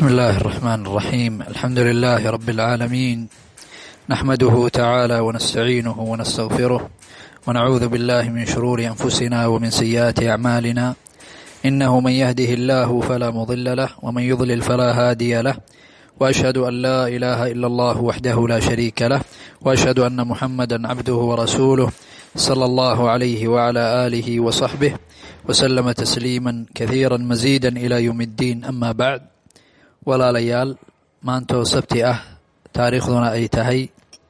بسم الله الرحمن الرحيم. الحمد لله رب العالمين، نحمده تعالى ونستعينه ونستغفره، ونعوذ بالله من شرور أنفسنا ومن سيئات أعمالنا. إنه من يهده الله فلا مضل له، ومن يضلل فلا هادي له، وأشهد أن لا إله إلا الله وحده لا شريك له، وأشهد أن محمدا عبده ورسوله صلى الله عليه وعلى آله وصحبه وسلم تسليما كثيرا مزيدا إلى يوم الدين. أما بعد، walaalayaal maantoo sabti ah taariikhduna ay tahay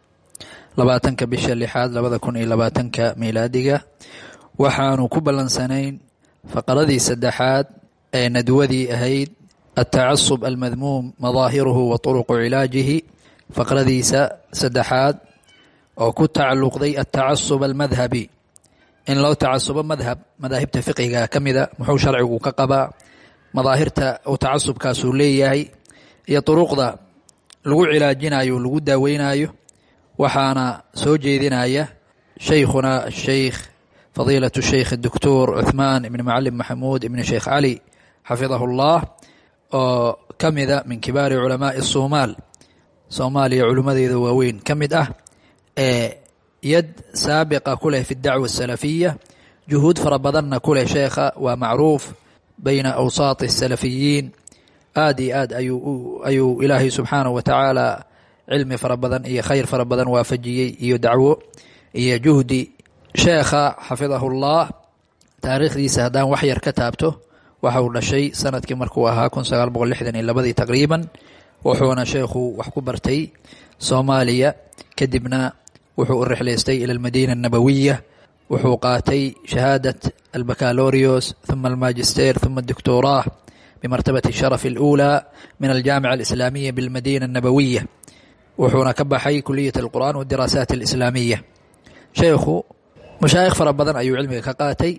20 bisha 6 2020 miilaadiga, waxaanu ku ballansanayn faqradii saddexaad ee nadwadii ahayd التعصب المذموم مظاهره وطرق علاجه. faqradiisa saddexaad oo ku tacalluqday التعصب المذهبي, in loo tacasubo madaahibta fiqiga ka mida, muxuu sharcigu ka qabaa, madaahirta uu tacasubkaasuu leeyahay iyo duruqda lagu cilaajinayo lagu daaweynayo. waxaana soo jeedinaya shaykhuna الshaykh fadiilaة الshaykh الدكتور عثمان ibn معلم محamuud ibn sheekh cali xafidahu الlah, oo ka mida min kibaari culamaaءi الصوmaal, soomaaliya culimmadeeda waaweyn ka mid ah, ee yad saabiqa ku leh fi الdacوة السalafiya, juhuud fara badanna ku leh sheekha, waa macruuf bayna awsaati الsalafiyiin. aad iyo aad ayuu ilaahay subxaanahu wa tacaala cilmi fara badan iyo khayr fara badan waafajiyey iyo dacwo iyo juhdi. sheekha xafidahu llah, taariikhdiisa haddaan wax yar ka taabto, waxa uu dhashay sanadkii markuu ahaa 1962 taqriiban, wuxuuna sheekhu wax ku bartay soomaaliya, kadibna wuxuu u rixlaystay ila almadiina الnabawiya, wuxuu qaatay shahaadat albakalooriyos ثuma almajister ثuma الدكتوراه بمرتبة الشرف الأولى من الجامعة الإسلامية بالمدينة النبوية, wuxuuna ka baxay كلية القرآن والدراسات الإسلامية. sheekhu mashaayikh fara badan ayuu cilmiga ka qaatay,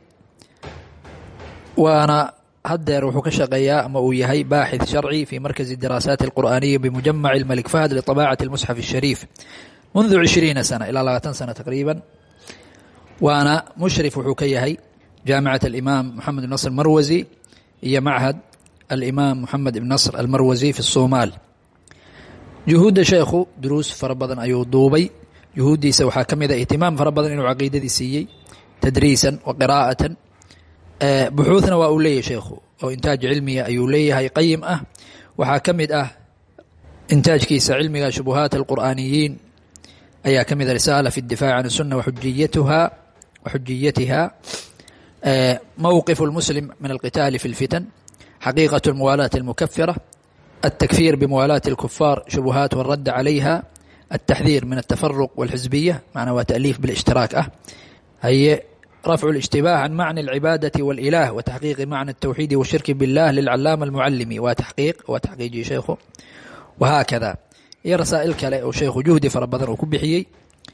waana haddeer wuxuu ka shaqeeyaa ama uu yahay baaxith sharci في مركز الدراسات القرآنية بمجمع الملك فهد لطباعة المصحف الشريف منذ 20 سنة إلى 20 سنة تقريبا. waana mushrif wuxuu ka yahay jaamicة الإمام محمد بن نصر المروزي iyo machad الإمام محمد بن نصر المروزي في الصومال. juhuudda sheekhu duruus fara badan ayuu duubay, juhuuddiisa waxaa ka mida ihtimaam fara badan inuu caqiidadii siiyey tadriisan wa qiraa'atan. buxuuثna waa uu leeyahay sheekhu, oo intaaj cilmiga ayuu leeyahay qayim ah. waxaa ka mid ah intaajkiisa cilmiga shubuhaat الqur'aaniyiin ayaa ka mida risaala fi الdifaac can الsuna waxujiyatiha, موقف المسلم من القتال في الفتن، حقيقة الموالاة المكفرة، التكفير بموالاة الكفار، شبهات والرد عليها، التحذير من التفرق والحزبية، معنى وتأليف بالاشتراك، هي رفع الاشتباه عن معنى العبادة والإله وتحقيق معنى التوحيد والشرك بالله للعلامة المعلمي وتحقيق شيخه، وهكذا. هي رسائل كلا شيخ جهدي فربضر وكبحيي.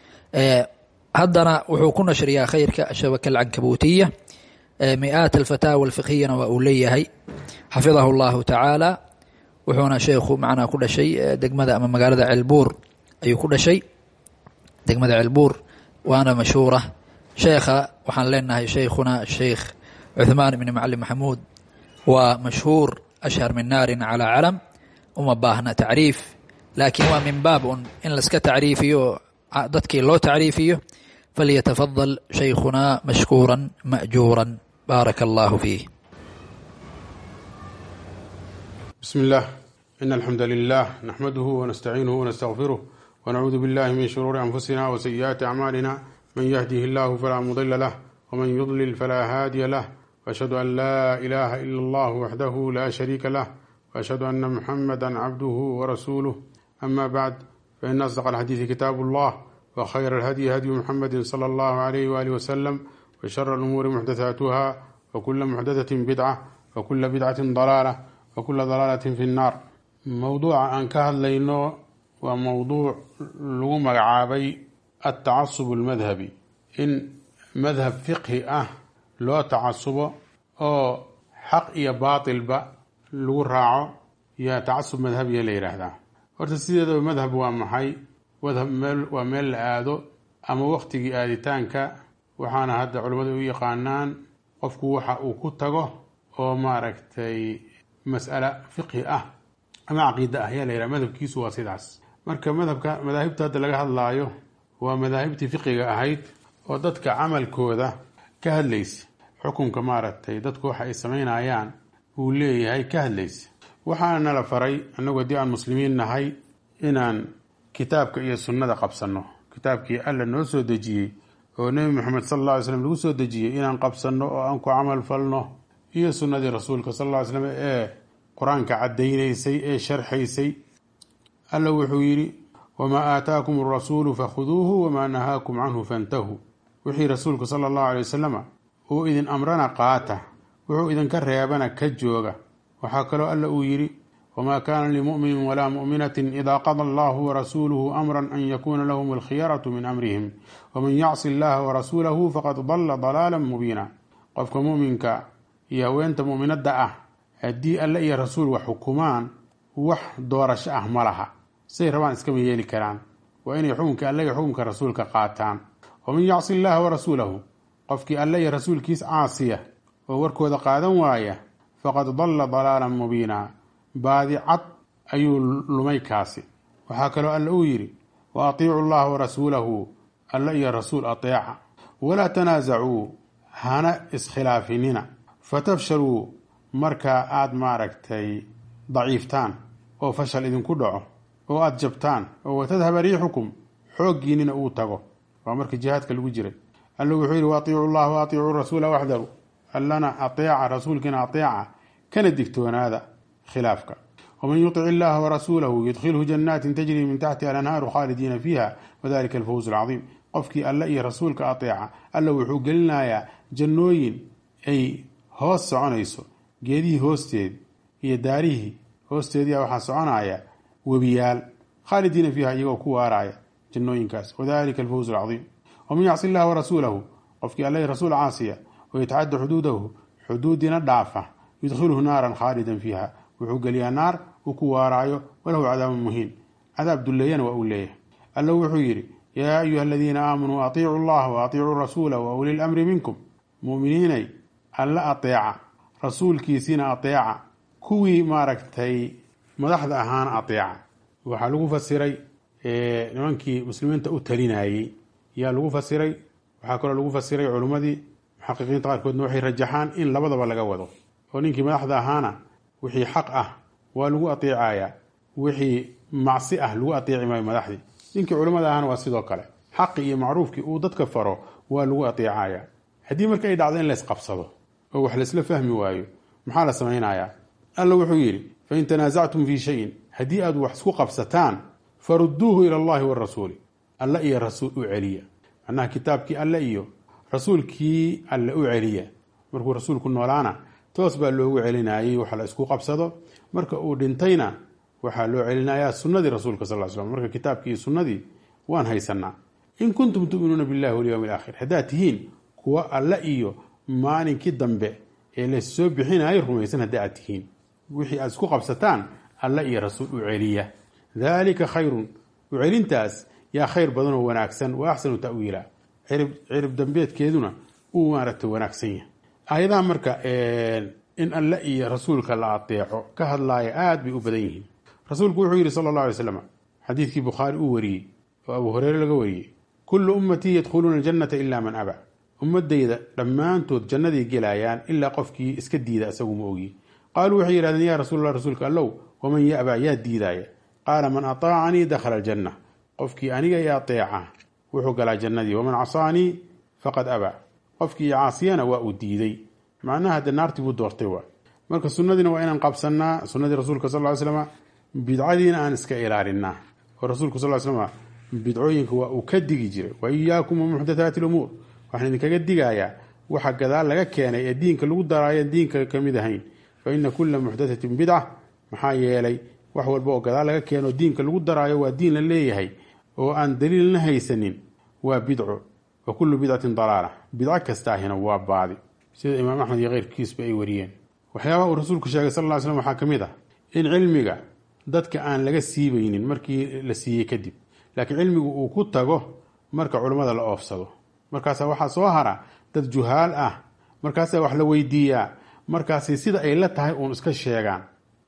هدنا وحوكنا شريا خيرك الشبكة العنكبوتية، مئات الفتاوى الفقهية وأوليها حفظه الله تعالى. وحونا شيخ معنا كل شيء، دقمة أمام مقالة علبور أي كل شيء، دقمة علبور وأنا مشهورة شيخة. وحن لنا شيخنا الشيخ عثمان بن معلم محمود، ومشهور أشهر من نار على علم، وما باهنا تعريف، لكن ومن باب إن لسك تعريفي ضدكي لو تعريفي، فليتفضل شيخنا مشكورا مأجورا، بارك الله فيه. بسم الله، إن الحمد لله نحمده ونستعينه ونستغفره، ونعوذ بالله من شرور أنفسنا وسيئات أعمالنا، من يهده الله فلا مضل له، ومن يضلل فلا هادي له، وأشهد أن لا إله إلا الله وحده لا شريك له، وأشهد أن محمدا عبده ورسوله. أما بعد، فإن أصدق الحديث كتاب الله، وخير الهدي هدي محمد صلى الله عليه وآله وسلم، وشر الأمور محدثاتها، وكل محدثة بدعة، وكل بدعة ضلالة، وكل ضلالة في النار. موضوع أن كهدلينو وموضوع لو مغعابي التعصب المذهبي، إن مذهب فقهي لو تعصب أو حق يا باطل لو راعو يا تعصب مذهبي ليرهدا. ورتسيده مذهب ومحي waa meel la aado ama waqtigii aaditaanka, waxaana hadda culimmadu u yaqaanaan qofku waxa uu ku tago oo maaragtay mas'ala fiqhi ah ama caqiide ah ayaa la yidhaha madhabkiisu waa sidaas. marka madaahibta hadda laga hadlaayo waa madaahibtii fiqiga ahayd oo dadka camalkooda ka hadlaysa, xukunka maaragtay dadku waxa ay samaynayaan uu leeyahay ka hadlaysa. waxaana nala faray annagu haddii aan muslimiin nahay inaan kitaabka iyo sunnada qabsanno. kitaabkii alla noo soo dejiyey oo nebi moxamed sal alla alay slam lagu soo dejiyey inaan qabsanno oo aan ku camal falno, iyo sunnadii rasuulka sal alla ly slam ee qur-aanka caddaynaysay ee sharxaysay. alla wuxuu yidhi wamaa aataakum arasuulu fakhuduuhu wamaa nahaakum canhu fantahuu. wixii rasuulku sala allahu alay wasalama uu idin amrana qaata, wuxuu idinka reebana ka jooga. waxaa kaloo alla uu yidhi wamaa kaana limu'minin walaa mu'minatin idaa qada allahu warasuuluhu amran an yakuuna lahum alkhiyaratu min amrihim waman yacsi allaha warasuulahu faqad dalla dalaalan mubiina. qofka mu'minka iyo haweenta mu'minadda ah haddii alle iyo rasuul wax xukumaan wax doorasho ah ma laha, say rabaan iskama yeeli karaan. waa inay xukunka alle iyo xukunka rasuulka qaataan. waman yacsi allaha warasuulahu, qofkii alle iyo rasuulkiis caasiya oo warkooda qaadan waaya faqad dalla dalaalan mubiina, baadi cad ayuu lumay kaasi. waxaa kaloo alla uu yidhi wa atiicu allaha warasuulahu, alle iyo rasuul ateeca, walaa tanaasacuu, hana iskhilaafinina, fatafshaluu, markaa aad maaragtay daciiftaan oo fashal idinku dhaco oo aad jabtaan oo watadhaba riixukum, xooggiinina uu tago. waa markii jihaadka lagu jiray. alla wuxuu yidhi wa atiicu allaha wa atiicuu rasuula waxdaru, allana ateeca rasuulkiina ateeca kana digtoonaada khilaafka. waman yutic illaha warasuulahu yudkhilhu janaatin tajrii min taxtiha alanhaaru khaalidiina fiiha wadalika alfawz alcadiim. qofkii alle iyo rasuulka ateeca alla wuxuu gelinayaa jannooyin ay hoos soconayso, geedihii hoosteed iyo daarihii hoosteediia waxaa soconaya webiyaal, khaalidiina fiiha iyagoo ku waaraya jannooyinkaas, wadalika alfawz alcadiim. waman yacsi illaha warasuulahu, qofkii alle rasuul caasiya oo yatacadda xuduudahu, xuduudiina dhaafa, yudkhiluhu naaran khaalidan fiiha, wuxuu geliyaa naar uu ku waaraayo, walahu cadaabun muhiin, cadaab dulleeyana waa uu leeyahay. alla wuxuu yidhi yaa ayuha aladiina aamanuu atiicuu allaha wa atiicuu rasuula wa uli lamri minkum. mu'miniinay alla ateeca, rasuulkiisiina ateeca, kuwii maaragtay madaxda ahaana ateeca. waxaa lagu fasiray nimankii muslimiinta u talinayey yaa lagu fasiray. waxaa kaloo lagu fasiray culimmadii muxaqiqiinta qaarkoodna waxay rajaxaan in labadaba laga wado, oo ninkii madaxda ahaana wixii xaq ah waa lagu ateecayaa, wixii macsi ah lagu ateeci maayo madaxdii. ninkii culimmada ahaana waa sidoo kale, xaqi iyo macruufkii uu dadka faro waa lagu ateecayaa. haddii marka ay dhacdo in laysqabsado oo wax laysla fahmi waayo maxaa la samaynayaa? alla wuxuu yidhi fain tanaasactum fii shayin, haddii aad wax isku qabsataan farudduuhu ila allahi warasuuli, alla iyo rasuul u celiya. macnaha kitaabkii alle iyo rasuulkii alle u celiya. markuu rasuulku noolaana toos baa loogu celinayay waxa la isku qabsado, marka uu dhintayna waxaa loo celinayaa sunnadii rasuulka sal l slam. marka kitaabkii iyo sunnadii waan haysanaa. in kuntum tu'minuuna billahi walyawmi alaakhir, haddaad tihiin kuwa alle iyo maalinkii dambe ee lassoo bixinayay rumaysan hadda aad tihiin, wixii aad isku qabsataan alle iyo rasuul u celiya. daalika khayrun, u celintaas yaa khayr badanoo wanaagsan, wa axsanu ta'wiila, cirib dambeedkeeduna uu maaragtay wanaagsan yahay. aayadaha marka in alle iyo rasuulka la ateeco ka hadlaaya aad bay u badan yihiin. rasuulku wuxuu yidhi sala allahu alay slam, xadiidkii bukhaari uu wariyey oo abu hureyre laga wariyey, kullu ummatii yadkhuluuna aljannata ilaa man aba. ummadayda dhammaantood jannaday gelayaan ilaa qofkii iska diida isagu ma ogi. qaaluu waxay yidhahdeen yaa rasuulallah, rasuulka allow, waman ya'baa, yaa diidaaya? qaala man ataacanii dakhala aljanna, qofkii aniga i ateeca wuxuu galaa jannadii, waman casaanii faqad abaa, qofkii i caasiyana waa uu diiday. macnaha hadde naartii buu doortay waa. marka sunnadiina waa inaan qabsannaa, sunnadii rasuulka sal ly slama, bidcadiina aan iska ilaalinaa. oo rasuulku sal ly slama bidcooyinka waa uu ka digi jiray, wa iyaakum wa muxdathaati lumuur, waxaan idinkaga digayaa waxa gadaal laga keenay ee diinka lagu daraayan diinka ka mid ahayn. fa ina kulla muxdathatin bidca, maxaa yeelay wax walba oo gadaal laga keeno diinka lagu daraayo waa diin la leeyahay oo aan daliilna haysanin, waa bidco. wa kullu bidcatin dalaala, bidco kastaahina waa baadi, sida imaam axmed iyo keyrkiisba ay wariyeen. waxyaabaha uu rasuulku sheegay sal ly slm waxaa ka mid ah in cilmiga dadka aan laga siibaynin markii la siiyey kadib, laakiin cilmigu uu ku tago marka culummada la oofsado. markaasaa waxaa soo hara dad juhaal ah, markaasaa wax la weydiiyaa, markaasay sida ay la tahay uun iska sheegaan.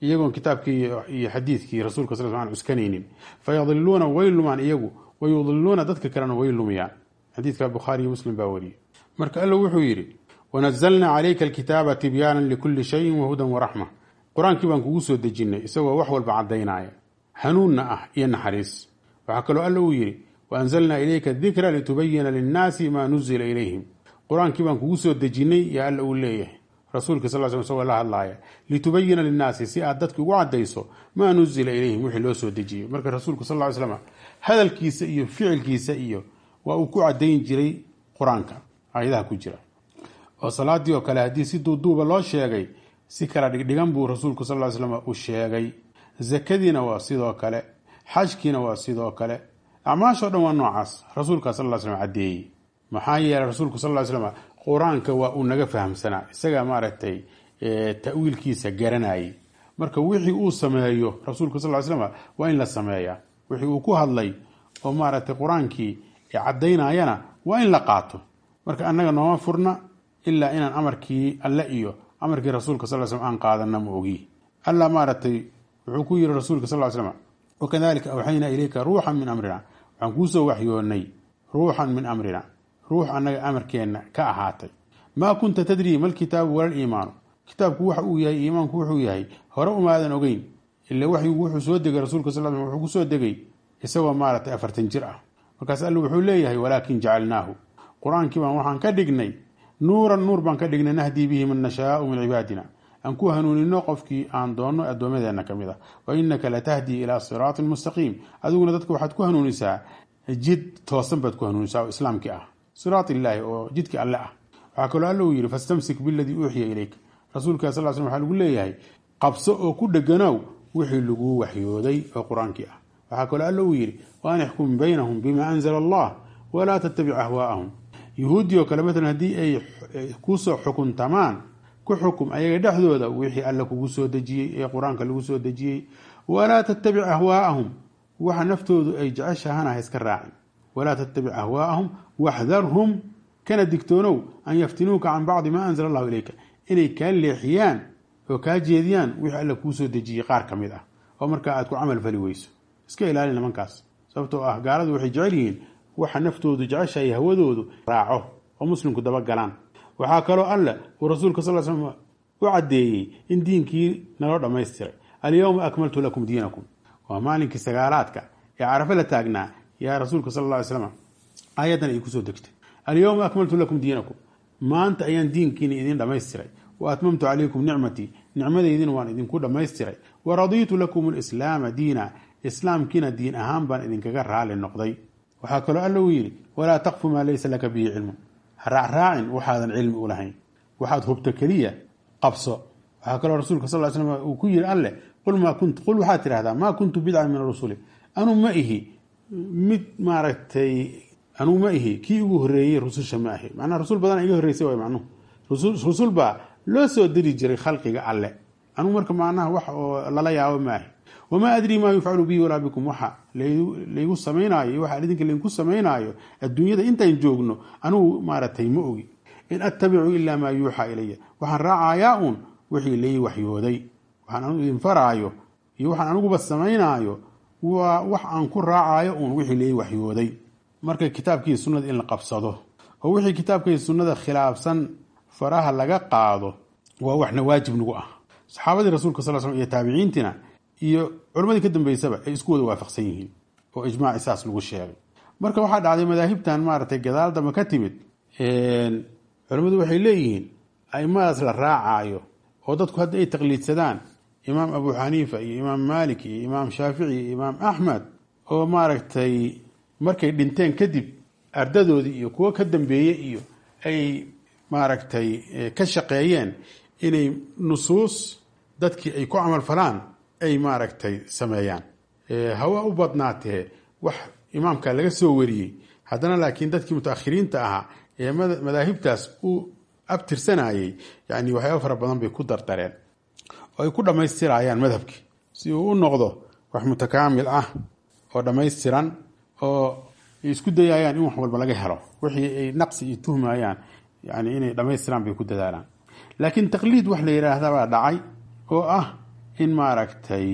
iyagoon kitaabkii iyo xadiidkii rasuulka sal l uskanaynin fayadiluuna way lumaan iyagu wayudiluuna dadka kalena way lumiyaan. xadiidka bukhaari iyo muslim baa wariyey. marka alla wuxuu yidhi wanazalnaa calayka alkitaaba tibyaanan likulli shayin wahudan waraxma. qur-aankii baan kugu soo dejinnay isagoo wax walba caddaynaya hanuunna ah iyo naxariis. waxaa kaloo alla uu yidhi waanzalnaa ilayka dikra litubayina linnaasi maa nuzila ilayhim. qur-aankii baan kugu soo dejinnay yaa alla uu leeyahay rasuulka sal sl isagoo la hadlaaya litubayina linnaasi si aad dadka ugu caddayso maa nuzila ilayhim wixii loo soo dejiyey. marka rasuulku sal ly slam hadalkiisa iyo ficilkiisa iyo waa uu ku caddayn jiray qur-aanka aayadaha ku jira. oo salaadii oo kale haddii si duuduuba loo sheegay si kala dhigdhigan buu rasuulku sal ly slam u sheegay. zakadiina waa sidoo kale, xajkiina waa sidoo kale, acmaashoo dhan waa noocaas rasuulka sal slam caddeeyey. maxaa yeelay rasuulku sal ly slam qur-aanka waa uu naga fahamsanaa, isagaa maaragtay ta'wiilkiisa garanayay. marka wixii uu sameeyo rasuulku sal ly slam waa in la sameeyaa. wixii uu ku hadlay oo maaragtay qur-aankii caddaynayana waa in la qaato. marka annaga nooma furna ilaa inaan amarkii alle iyo amarkii rasuulka sal slam aan qaadana ma ogi. alla maaragtay wuxuu ku yidhi rasuulka sal slam wakadalika awxaynaa ilayka ruuxan min amrina, waxaan kuusoo waxyoonnay ruuxan min amrina, ruux annaga amarkeenna ka ahaatay. maa kunta tadrii ma lkitaabu wala liimaanu, kitaabku waxa uu yahay, iimaanku wuxuu yahay hore umaadan ogeyn. ila waxyigu wuxuu soo degay rasuulka sal slam wuxuu ku soo degay isagoo maaragtay 40 jir ah. markaas alla wuxuu leeyahay walaakin jacalnaahu, qur-aankii baan waxaan ka dhignay nuuran, nuur baan ka dhignay nahdii bihi man nashaau min cibaadina, aan ku hanuunino qofkii aan doonno addoomadeenna ka mid ah. wa inaka latahdii ilaa siraatin mustaqiim, adiguna dadka waxaad ku hanuunisaa jid toosan baad ku hanuunisaa oo islaamkii ah, siraat illaahi oo jidkii alle ah. waxaa kaloo alla uu yidhi fastamsik biladii uuxiya ilayk, rasuulka sal slam waxaa lagu leeyahay qabso oo ku dheganow wixii lagu waxyooday oo qur-aankii ah. waxaa kaloo alla uu yidhi waan ixkum baynahum bima anzala allah walaa tattabic ahwaa'ahum. yuhuuddii oo kale matalan haddii ay kusoo xukuntamaan ku xukum ayaga dhexdooda wixii alla kugu soo dejiyey ee qur-aanka lagu soo dejiyey. walaa tattabic ahwaa'ahum, waxa naftoodu ay jeceshahana ha iska raacin. walaa tattabic ahwaa'ahum waxdarhum, kana digtoonow an yaftinuuka can bacdi maa anzala allahu ilayka, inay kaa leexiyaan oo kaa jeediyaan wixii alla kuu soo dejiyey qaar ka mid ah oo markaa aad ku camal fali weyso. iska ilaali nimankaas, sababtoo ah gaaladu waxay jecel yihiin waxa naftoodu jeceshahay hawadoodu raaco oo muslimku daba galaan. waxaa kaloo alle uu rasuulka sal slam u caddeeyey in diinkii naloo dhammaystiray. alyawma akmaltu lakum diinakum, waa maalinkii sagaalaadka ee carafe la taagnaa yaa rasuulka sal lla ly slam aayaddan ay kusoo degtay. alyawma akmaltu lakum diinakum, maanta ayaan diinkiina idin dhammaystiray. wa atmamtu calaykum nicmatii, nicmadaydina waan idinku dhammaystiray. wa radiitu lakum alislaama diina, islaamkiina diin ahaan baan idinkaga raali noqday. waxaa kaloo alla uu yidhi walaa taqfu maa laysa laka bihi cilmun, ha raacraacin waxaadan cilmi u lahayn, waxaad hubto keliya qabso. waxaa kaloo rasuulka sal slam uu ku yidhi alle qul waxaad tidhahdaa maa kuntu bidcan min arusuli, anuu ma ihi kii ugu horreeyey rususha ma ahi. macnaha rusul badan iga horreysay waay macnuhu. rusul baa loo soo diri jiray khalqiga alle, anuu marka macnaha wax oo lala yaabo ma ahi. wamaa adrii maa yufcalu bihi walaa bikum, waxa laygu samaynaayo iyo waxa idinka laydinku samaynaayo adduunyada intaan joogno anugu maaragtay ma ogi. in attabicu ilaa maa yuuxaa ilaya, waxaan raacayaa uun wixii lay waxyooday. waxaan anugu idin faraayo iyo waxaan aniguba samaynaayo waa wax aan ku raacayo uun wixii lay waxyooday. marka kitaabkii sunnada in la qabsado oo wixii kitaabkii sunnada khilaafsan faraha laga qaado waa waxna waajib nagu ah. saxaabadii rasuulka sal slam iyo taabiciintina iyo culammadii ka dambeysaba ay isku wada waafaqsan yihiin oo ijmaaci saas lagu sheegay. marka waxaa dhacday madaahibtan maaragtay gadaal dambe ka timid, culammadu waxay leeyihiin aimadaas la raacaayo oo dadku hadda ay taqliidsadaan imaam abu xaniifa iyo imaam maalik iyo imaam shaafici iyo imaam axmed, oo maaragtay markay dhinteen kadib ardadoodii iyo kuwo ka dambeeye iyo ay maaragtay ka shaqeeyeen inay nusuus dadkii ay ku camal falaan ay maaragtay sameeyaan. hawa u badnaatee wax imaamka laga soo wariyey, haddana laakiin dadkii mutaakhiriinta ahaa ee madaahibtaas u abtirsanayay yani waxyaaba fara badan bay ku dardareen oo ay ku dhammaystirayaan madhabkii si uu u noqdo wax mutakaamil ah oo dhammaystiran, oo ay isku dayayaan in wax walba laga helo. wixii ay naqsi iyo tuhmayaan yani inay dhammaystiraan bay ku dadaalaan. laakiin taqliid wax la yidhaahda baa dhacay oo ah in maaragtay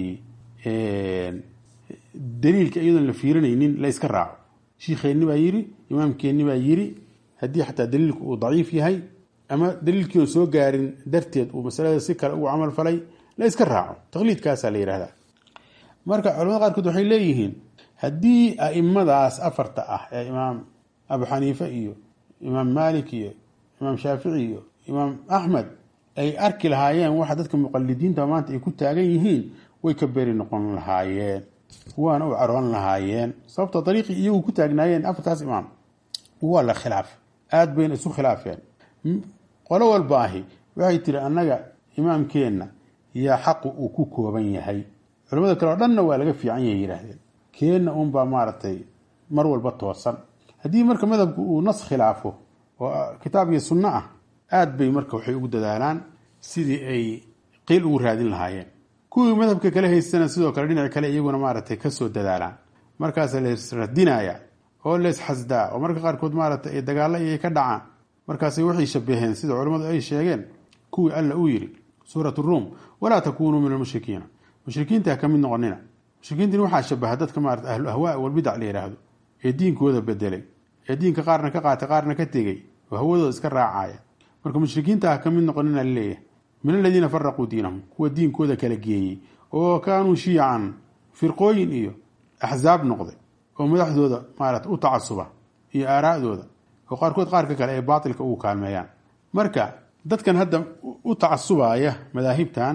daliilka iyadoon la fiirinaynin la iska raaco. shiikheenni baa yiri, imaamkeenni baa yiri, haddii xataa daliilku uu daciif yahay ama daliilkii oon soo gaarin darteed uu masalada si kale ugu camal falay, la iska raaco. taqliidkaasaa la yidhahdaa. marka culamada qaarkood waxay leeyihiin haddii a'imadaas afarta ah ee imaam abu xaniife iyo imaam maalik iyo imaam shaafici iyo imaam axmed ay arki lahaayeen waxa dadka muqalidiinta maanta ay ku taagan yihiin, way ka beri noqon lahaayeen, waana u caroon lahaayeen. sababtoo dariiqii iyagu ku taagnaayeen afartaas imaam waa la khilaaf, aad bayna isu khilaafeen. qolo walbaahi waxay tiri annaga imaamkeenna yaa xaqu uu ku kooban yahay, culamada kale oo dhanna waa laga fiican yahay yidhaahdeen, keenna unbaa maaragtay mar walba toosan. haddii marka madhabku uu nas khilaafo oo kitaab iyo sunno ah, aad bay marka waxay ugu dadaalaan sidii ay qiil ugu raadin lahaayeen. kuwii madhabka kale haystana sidoo kale dhinac kale iyaguna maaragtay kasoo dadaalaan. markaasa laisradinaya oo laisxasdaa oo marka qaarkood maaragtay ay dagaalo iyay ka dhacaan. markaasay waxay shabaheen sida culimmadu ay sheegeen kuwii alla uu yiri suurat ruum, walaa takunuu min almushrikiina, mushrikiinta ha ka mid noqonina. mushrikiintin waxaa shabaha dadka maarata ahlu ahwaa walbidac la yidhaahdo ee diinkooda bedelay, ee diinka qaarna ka qaatay qaarna ka tegey oo hawadooda iska raacaya. marka mushrikiinta ha ka mid noqonina laleeyahay, min aladiina faraquu diinahum, kuwa diinkooda kala geeyey oo kaanuu shiican, firqooyin iyo axzaab noqday oo madaxdooda maarata u tacasuba iyo aaraa'dooda oo qaarkood qaarka kale ay baatilka ugu kaalmeeyaan. marka dadkan hadda u tacasubaya madaahibtan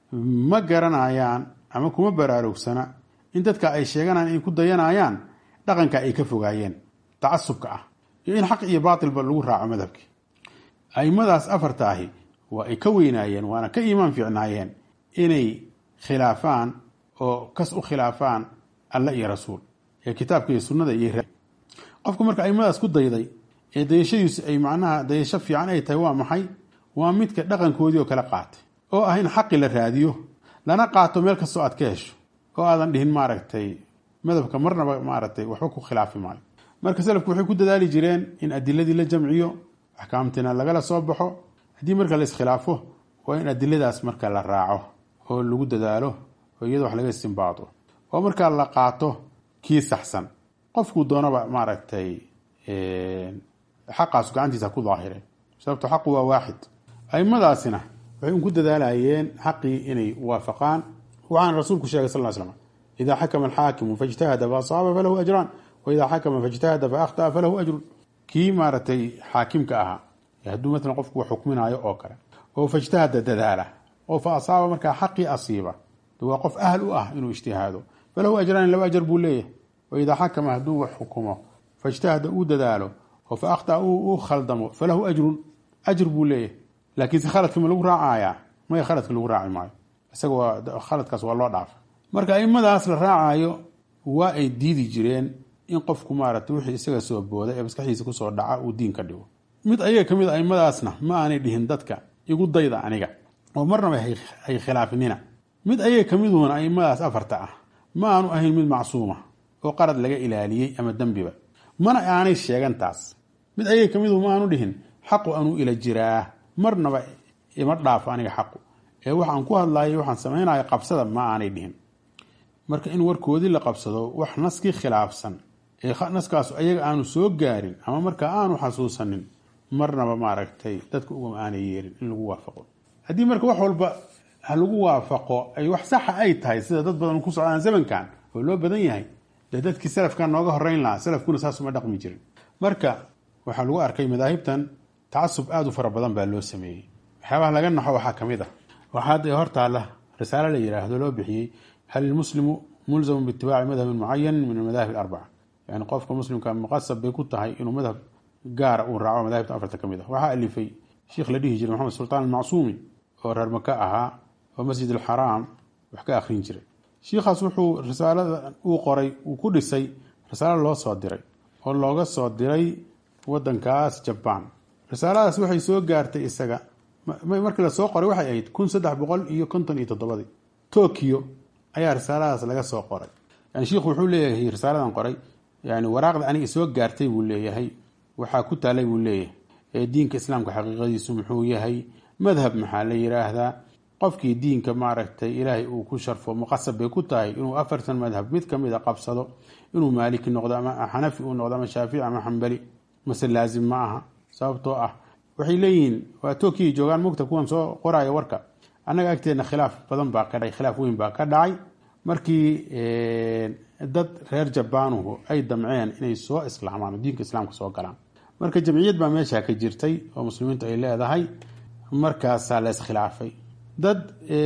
ma garanayaan ama kuma baraarugsana in dadka ay sheeganaan inay ku dayanayaan dhaqanka ay ka fogaayeen tacasubka ah, iyo in xaq iyo baatilba lagu raaco madhabkii. aimadaas afarta ahi waa ay ka weynaayeen, waana ka iimaan fiicnaayeen inay khilaafaan oo kas u khilaafaan alla iyo rasuul ee kitaabka iyo sunnada iyo qofka marka aimadaas ku dayday ee dayashadiisu ay macnaha dayasho fiican ay tahay waa maxay? waa midka dhaqankoodii oo kala qaatay oo ah in xaqi la raadiyo lana qaato meel kastoo aad ka hesho oo aadan dhihin maaragtay madhabka marnaba maaragtay waxba ku khilaafi maayo. marka salafku waxay ku dadaali jireen in adiladii la jamciyo, axkaamtina lagala soo baxo. haddii marka la iskhilaafo waa in adiladaas marka la raaco oo lagu dadaalo oo iyada wax laga istinbaado oo markaa la qaato kii saxsan. qofkuu doonaba maaragtay xaqaas gacantiisa ku daahireen, sababto xaqu waa waaxid. aimadaasina waxay un ku dadaalayeen xaqii inay waafaqaan. waxaana rasuulku sheegay sal ll slam idaa xakama alxaakimu faijtahada faasaaba falahu ajraan waidaa xakama faijtahada faahtaa falahu ajrun. kii maaragtay xaakimka ahaa hadduu maalan qofku wax xukminaayo oo kale oo faijtahada dadaala oo fa asaaba markaa xaqii asiiba, waa qof ahl u ah inuu ijtihaado, falahu ajraan, laba ajar buu leeyahay. waidaa xakama hadduu wax xukumo faijtahada uu dadaalo oo fa akhtaa uu khaldamo falahu ajrun, ajr buu leeyahay. laakiinse khaladka ma lagu raacayaa? maya, khaladka lagu raaci maayo, isaga khaladkaas waa loo dhaafa. marka aimadaas la raacayo waa ay diidi jireen in qofku maaragtay wixii isaga soo booda ee maskaxdiisa kusoo dhaca uu diin ka dhigo. mid ayaga ka mid a aimadaasna ma aanay dhihin dadka igu dayda aniga oo marnaba hay khilaafinina. mid ayaga ka miduhuna aimadaas afarta ah ma aanu ahayn mid macsuuma oo qarad laga ilaaliyey ama dembiba, mana aanay sheegan taas. mid ayaga ka miduhu ma aanu dhihin xaqu anuu ila jiraa, marnaba ima dhaafo aniga xaqu, ee waxaan ku hadlayo waxaan samaynayo qabsada ma aanay dhihin. marka in warkoodii la qabsado wax naskii khilaafsan ee naskaasu ayaga aanu soo gaarin ama markaa aanu xasuusanin, marnaba maaragtay dadka ugama aanay yeerin in lagu waafaqo. haddii marka wax walba ha lagu waafaqo ay wax saxa ay tahay sida dad badan ku socdaan zamankan oo loo badan yahay, dee dadkii salafkan nooga horeyn lahaa, salafkuna saasuma dhaqmi jirin. marka waxaa lagu arkay madaahibtan tacasub aada u fara badan baa loo sameeyey. waxyaabaha laga naxo waxaa ka mid ah waxaa hortaala risaalo la yidhaahdo loo bixiyey hal ilmuslimu mulzamu biitibaaci madhabin mucayan min almadahib alarbaca, yani qofka muslimka muqasab bay ku tahay inuu madhab gaara uu raaco madaahibta afarta ka mid ah. waxaa alifay sheikh la dhihi jiray maxamed sultaan almacsuumi oo reer maka ahaa oo masjid alxaraam wax ka akhrin jiray. shiikhaas wuxuu risaalada uu qoray uu ku dhisay risaalo loo soo diray oo looga soo diray wadankaas jabaan. risaaladaas waxay soo gaartay isaga markii lasoo qoray waxay ahayd 1357 Tokyo ayaa risaaladaas laga soo qoray. yani shiikhu wuxuu leeyahay risaaladan qoray yani waraaqda aniga soo gaartay buu leeyahay, waxaa ku taalay buu leeyahay diinka islaamka xaqiiqadiisu muxuu yahay, madhab maxaa la yiraahdaa, qofkii diinka maaragtay ilaahay uu ku sharfo muqasab bay ku tahay inuu 4 madhab mid kamid a qabsado, inuu maaliki noqdo ama xanafi uu noqdo ama shaafici ama xambali mase laazim ma aha. sababtoo ah waxay leeyihiin waa tookii joogaan mugta kuwan soo qoraya warka, annaga agteena khilaaf badan baa ka dhacay, khilaaf weyn baa ka dhacay markii dad reer jabaanuhu ay damceen inay soo islaamaan oo diinka islaamka soo galaan. marka jamciyad baa meesha ka jirtay oo muslimiintu ay leedahay, markaasaa la iskhilaafay. dad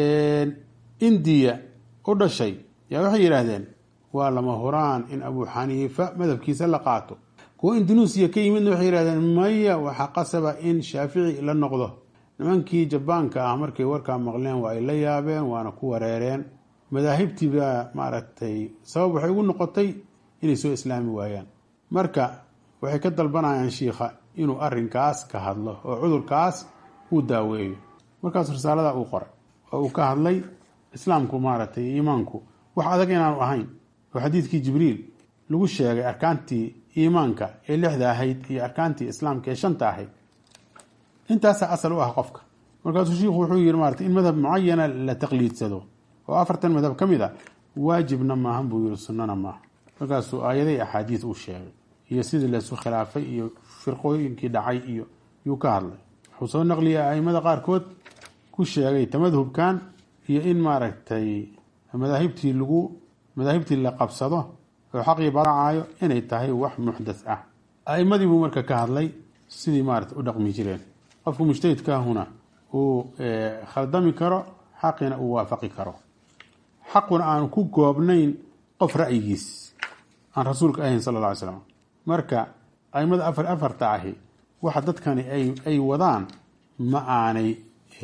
indiya u dhashay yaa waxay yidhaahdeen waa lama huraan in abu xaniifa madhabkiisa la qaato. kuwa indunuusiya ka yimidna waxay yidhahdeen maya, waxaa qasaba in shaafici la noqdo. nimankii jabaanka ah markay warkaa maqleen waa ay la yaabeen, waana ku wareereen. madaahibtii baa maaragtay sabab waxay ugu noqotay inay soo islaami waayaan. marka waxay ka dalbanayaan shiikha inuu arinkaas ka hadlo oo cudurkaas uu daaweeyo. markaas risaalada uu qoray oo uu ka hadlay islaamku maaragtay iimaanku wax adag inaanu ahayn, oo xadiidkii jibriil lagu sheegay arkaantii iimaanka ee 6 ahayd iyo arkaantii islaamka ee 5 ahayd. intaasaa asal u ah qofka. markaasuu shiikhu wuxuu yidhi maaragtay in madhab mucayana la taqliidsado oo 4 madhab ka mid a waajibna maahan buu yidhi, sunnana maaha. markaasuu aayaday axaadiis uu sheegay iyo sidii laysu khilaafay iyo firqooyinkii dhacay iyo yuu ka hadlay. wuxuu soo naqliyay aimada qaarkood ku sheegay tamadhubkan iyo in maaragtay madaahibtii la qabsado oo xaqii baracaayo inay tahay wax muxdath ah. aimadii buu marka ka hadlay sidii maaragtay u dhaqmi jireen. qofka mujtahidkaahuna uu khaldami karo, xaqina uu waafaqi karo, xaquna aanu ku goobnayn qof ra'yigiis aan rasuulka ahayn sala alla alay slam. marka aimada afarta ahi waxa dadkani ay wadaan ma aanay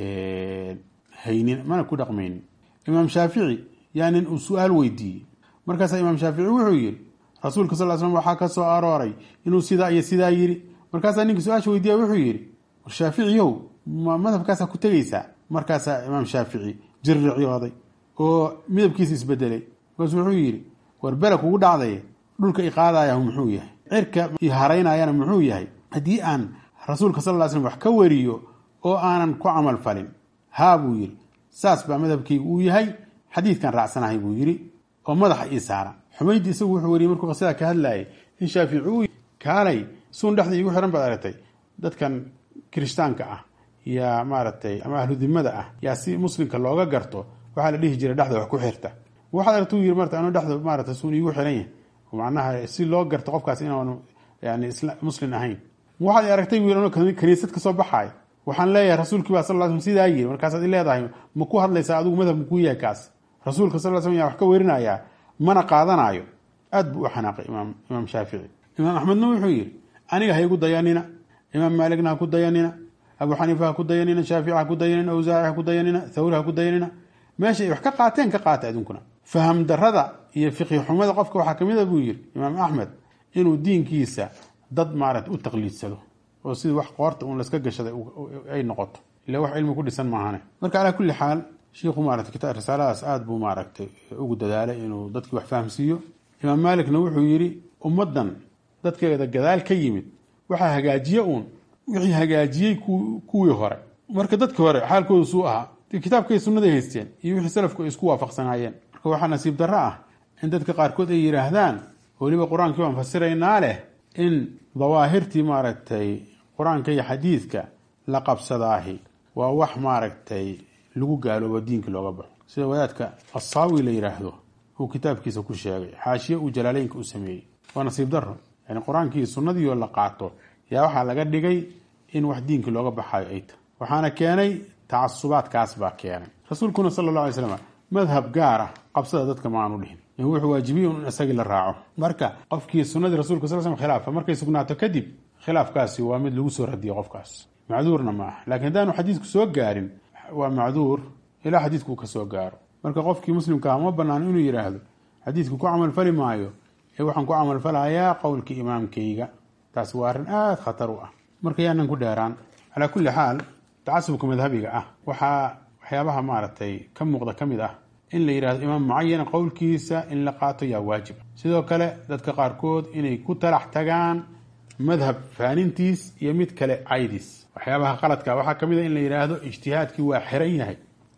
haynin, mana ku dhaqmaynin. imaam shaafici yaa nin uu su-aal weydiiyey, markaasaa imaam shaafici wuxuu yidhi rasuulka sal slam waxaa ka soo arooray inuu sidaa iyo sidaa yidhi. markaasaa ninka su-aasha weydiiya wuxuu yidhi war shaaficiyow ma madhabkaasaa ku tegaysaa? markaasaa imaam shaafici jirriciyooday oo midabkiisa isbedelay. markaasu wuxuu yidhi war bela kugu dhacday, dhulka iqaadayahu muxuu yahay, cirka iharaynayana muxuu yahay haddii aan rasuulka sal slam wax ka wariyo oo aanan ku camal falin? haa buu yidhi, saas baa madhabkaygu uu yahay, xadiidkan raacsanahay buu yidhi oo madaxa ii saara. xumaydi isagu wuxuu wariyey markuu qisada ka hadlayay in shaafici uu kaalay suun dhexda igu xiran baad aragtay, dadkan kirishtaanka ah yaa maaragtay ama ahlu dimada ah yaa si muslimka looga garto waxaa la dhihi jiray dhexda wax ku xirta. waxaad aragtuu yidhi marta anuu dhexda maaragtay suun iigu xiran yahay, macnaha si loo garto qofkaas inaanu yani muslim ahayn. waxaad aragtay wiil anoo kaniisad ka soo baxaay, waxaan leeyahay rasuulkii baa sal ll slam sidaa yidhi. markaasaad leedahay ma ku hadlaysaa adigu madhab makuu yahay kaas? rasuulka sal ll slam yaa wax ka werinayaa mana qaadanayo. aad buu u xanaaqay imaam shaafici. imaam axmedna wuxuu yidhi aniga ha igu dayanina, imaam maaligna ha ku dayanina, abu xaniifa ha ku dayanina, shaafici ha ku dayanina, awsaaci ha ku dayanina, thawri ha ku dayanina. meesha ay wax ka qaateen ka qaata adunkuna. faham darada iyo fiqhi xumada qofka waxaa kamid a buu yidhi imaam axmed inuu diinkiisa dad maaragta u taqliidsado oo sidii wax qoorta uun laska gashaday ay noqoto, ila wax cilmi ku dhisan maahane. marka calaa kulli xaal shiikhu maaragtay kitaab risaaladaas aada buu maaragtay ugu dadaalay inuu dadkii wax fahamsiiyo. imaam maalikna wuxuu yidhi ummaddan dadkeeda gadaal ka yimid waxaa hagaajiye uun wixii hagaajiyey kuwii hore. marka dadkii hore xaalkooda suu ahaa kitaabkay sunnaday haysteen iyo wixii salafku ay isku waafaqsanaayeen. marka waxaa nasiib darro ah in dadka qaarkood ay yidhaahdaan weliba qur-aankii baan fasiraynaa leh in dawaahirtii maaragtay qur-aanka iyo xadiidka la qabsadaahi waa wax maaragtay lagu gaaloobo diinka looga baxo. sida wadaadka assaawi la yidhaahdo uu kitaabkiisa ku sheegay, xaashiye uu jalaaleynka u sameeyey. waa nasiib darro, yani qur-aankii sunnadiioo la qaato yaa waxaa laga dhigay in wax diinka looga baxayo ay tahay. waxaana keenay tacasubaadkaas baa keenay. rasuulkuna sala alla alay slam madhab gaar ah qabsada dadka ma aanu dhihin, wuxuu waajibiyey in isagii la raaco. marka qofkii sunnadii rasulka sal slam khilaafa markay sugnaato kadib, khilaafkaasi waa mid lagu soo radiyo qofkaas, macduurna ma ah. laakiin haddaanu xadiidku soo gaarin waa macduur ilaa xadiidku ka soo gaaro. marka qofkii muslimka ah ma banaan inuu yidhaahdo xadiidku ku camalfali maayo ee waxaan ku camalfalayaa qowlkii imaamkayga. taasi waa arrin aada khatar u ah. marka yaanan ku dheeraan. calaa kulli xaal tacasubka madhabiga ah waxaa waxyaabaha maaragtay ka muuqda ka mid ah in la yidhahdo imaam mucayana qowlkiisa in la qaato yaa waajib. sidoo kale dadka qaarkood inay ku talax tagaan madhab faanintiis iyo mid kale caydiis. waxyaabaha qaladka waxaa ka mid a in la yidhaahdo ijtihaadkii waa xiran yahay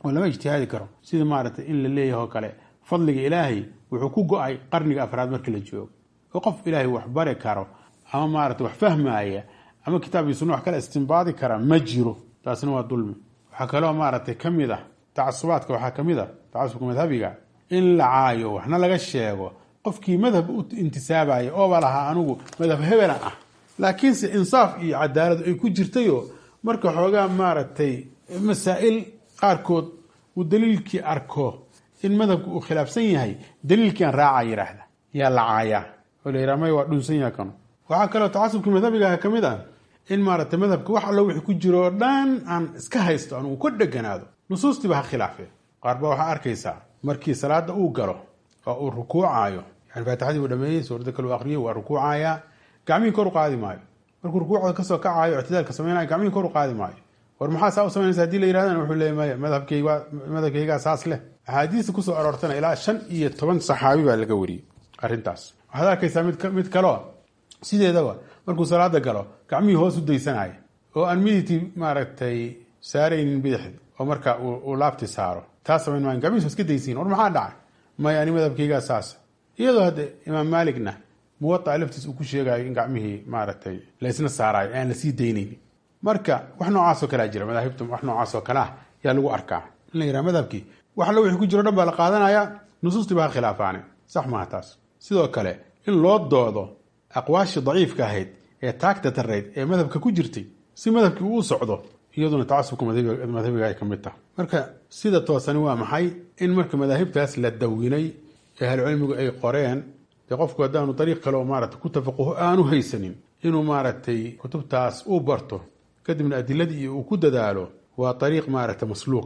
ولما اجتهاد كرو سيد مارت إن اللي هو كله فضل إلهي وحكوك أي قرن أفراد مركل الجواب وقف إلهي وحبارك كرو أما مارت وحفهم أيه أما كتاب يسنوح كلا استنباطي كرا مجره تاسنوا الظلم وحكلوا مارت كم ذا تعصباتك وحكم ذا تعصبكم مذهبك إن لعايو وحنا لقى الشيء قفكي مذهب انتساب أي أو لها أنو مذهب هبنا لكن إنصاف عدالة يكون جرتيو مركو حوجا مارتي مسائل قاركود ودليلك أركو إن مذهب خلاف سينهاي دليلك راعي رحلة يا لعايا ولا يرمي وعدون سينها كانوا وحكلوا تعصبكم مذهبك كم ذا إن مارت مذهبك وحلا ويكون جرودان عن سكهيستان وكل جناده نصوص بها خلافه قاربه وحا أركيسا مركي صلاة أو قرو أو الركوع عايو يعني فاتحدي ودمي سورة كل آخرية والركوع عايا قامين كرو قادم ماي مركو ركوع كسو كعايو اعتدال كسمينا قامين كرو قادم ماي والمحاسة أو سمين سادي لي إرادة نوحو لي مذهب كيغا أساس له حديث كسو أرورتنا إلى شن إيه طبعا صحابي بالقوري أرنتاس وهذا كيسا متكالوا سيدي دوا مركو صلاة قالوا قامين هو سودي سنعي وأنميتي مارتي سارين بيحد ومركا ولابتي سارو تاسو من وين قامين سكت ديسين ورمحا دعي ما يعني مذهب كيغا أساس iyadoo hadda imaam maaligna muwatta laftiis uu ku sheegay in gacmihii maaragtay la isna saaray aan la sii deynaynin marka wax noocaas oo kala jira madaahibtu wax noocaas oo kala yaa lagu arkaa in la yiraahdo madhabkii wax la wixii ku jiro dhan baa la qaadanaya nusuusti baa khilaafaane sax ma taas sidoo kale in loo doodo aqwaashi daciifka ahayd ee taagta tareed ee madhabka ku jirtay si madhabkii uu socdo iyaduna taasubka madhabiga ay kamid tahay marka sida toosani waa maxay in marka madaahibtaas la dawinay أهل العلم أي قرين يقف قدامه طريق كلو مارت كتفقه آنو هيسنين إنه مارتي كتب تاس أوبرته كد من أدلة وكد داله وطريق مارت مسلوك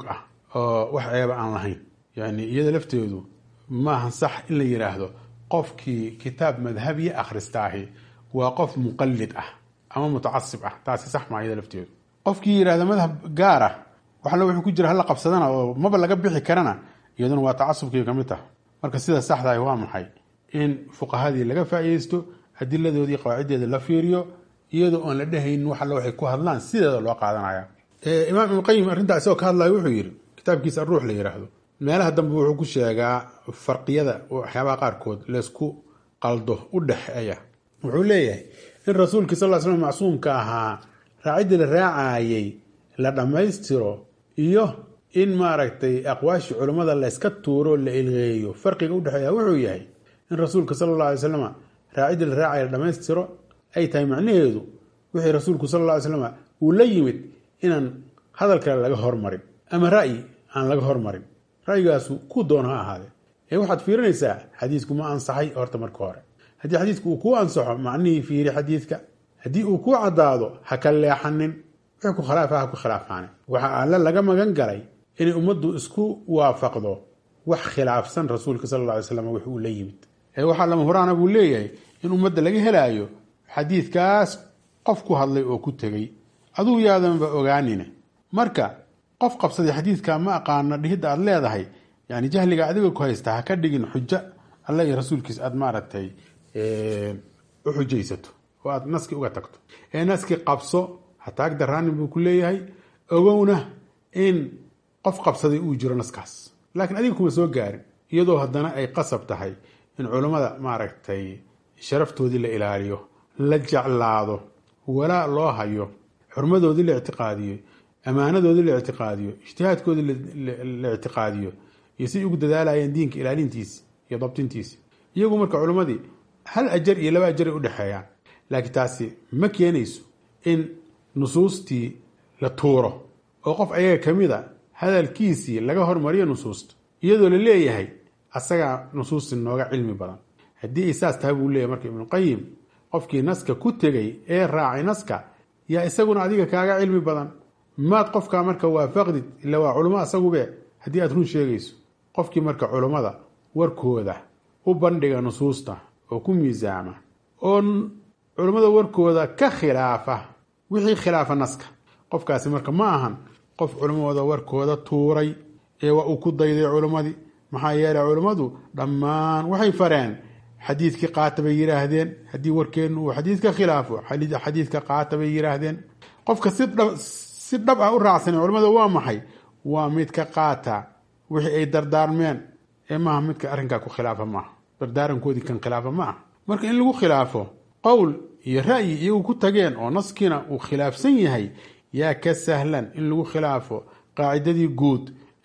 وحيابا عن لهين يعني يدا لفتيدو ما هنصح إلا يراهدو قف كتاب مذهبي أخرستاهي وقف مقلد أما متعصب تاسي صح مع يدا لفتيدو قف يراهدو مذهب قارة وحلو يحكو جرى هلا قبصدنا وما بلغ بيحي كرنا يدون وتعصب كي كمته marka sida saxda ah waa maxay in fuqahadii laga faa'iisto adiladoodii qawaacideeda la fiiriyo iyadoo aan la dhahayn waxa loo waxay ku hadlaan sideeda loo qaadanaya imaam ibn qayyim arintaas oo ka hadlay wuxuu yiri kitaabkiisa ruux la yiraahdo meelaha dambe wuxuu ku sheegaa farqiyada oo waxyaabaha qaar kood la isku qaldo u dhaxeeya wuxuu leeyahay in rasuulka sallallahu alayhi wasallam macsuumka ahaa raacidda raacayay la dhameystiro iyo in maaragtay aqwaashi culimada la iska tuuro la ilgeeyo farqiga u dhaxeeya wuxuu yahay in rasuulka sallallahu alayhi wasallam raacid la raacay dhameystiro ay tahay macnaheedu wixii rasuulku sallallahu alayhi wasallam uu la yimid inaan hadalka laga hormarin ama ra'yi aan laga hormarin ra'yigaas ku doono ha ahaade waxaad fiirinaysaa xadiisku ma ansaxay horta marka hore hadii xadiisku uu ku ansaxo macnihi fiiri xadiiska hadii uu ku cadaado ha ka leexanin wixii ku khilaafaan waxa alla laga magan galay in ummaddu isku waafaqdo wax khilaafsan rasuulka sallallahu alayhi wasallam wuxuu la yimid waxa lama horaan abu leeyahay in ummadda laga helaayo xadiiskaas qof ku hadlay oo ku tagay aduu yaadan ba ogaanina marka qof qabsaday xadiiska ma aqaan dhihida aad leedahay yani jahliga adiga ku haysta ha ka dhigin xujo alla iyo rasuulkiisa aad maaragtay u xujaysato oo aad naski uga tagto naski qabso hataag daraan buu ku leeyahay ogowna in qof qabsaday uu jiro naskaas laakiin adiga kuma soo gaarin iyadoo haddana ay qasab tahay in culimada maaragtay sharaftoodii la ilaaliyo la jeclaado walaa loo hayo xurmadoodii la ictiqaadiyo amaanadoodii la ictiqaadiyo ijtihaadkoodii la ictiqaadiyo iyo si ugu dadaalayeen diinka ilaalintiisa iyo dabtintiisa iyagu marka culimadii hal ajar iyo laba ajar ay u dhaxeeyaan laakiin taasi ma keenayso in nusuustii la tuuro oo qof ayaga kamida hadalkiisii laga hormariyo nusuusta iyadoo la leeyahay asaga nusuusti nooga cilmi badan haddii ay saas tahay buu leeyahay marka ibnu qayim qofkii naska ku tegay ee raacay naska yaa isaguna adiga kaaga cilmi badan maad qofkaa marka waafaqdid ila waa culimo asagube haddii aad run sheegayso qofkii marka culimmada warkooda u bandhiga nusuusta oo ku miisaama oo culimmada warkooda ka khilaafa wixii khilaafa naska qofkaasi marka ma ahan qof culimadooda warkooda tuuray ee waa uu ku dayday culimadii maxaa yeelay culimadu dhammaan waxay fareen xadiidkii qaata bay yiraahdeen haddii warkeenu uu xadiidka khilaafo xadiidka qaata bay yiraahdeen qofka si dhab ah u raacsan culimada waa maxay waa mid ka qaata wixii ay dardaarmeen ee maaha midka arrinkaa ku khilaafa maaha dardaarankoodii kan khilaafa ma ah marka in lagu khilaafo qowl iyo ra'yi iyagu ku tageen oo naskiina uu khilaafsan yahay yaa ka sahlan in lagu khilaafo qaacidadii guud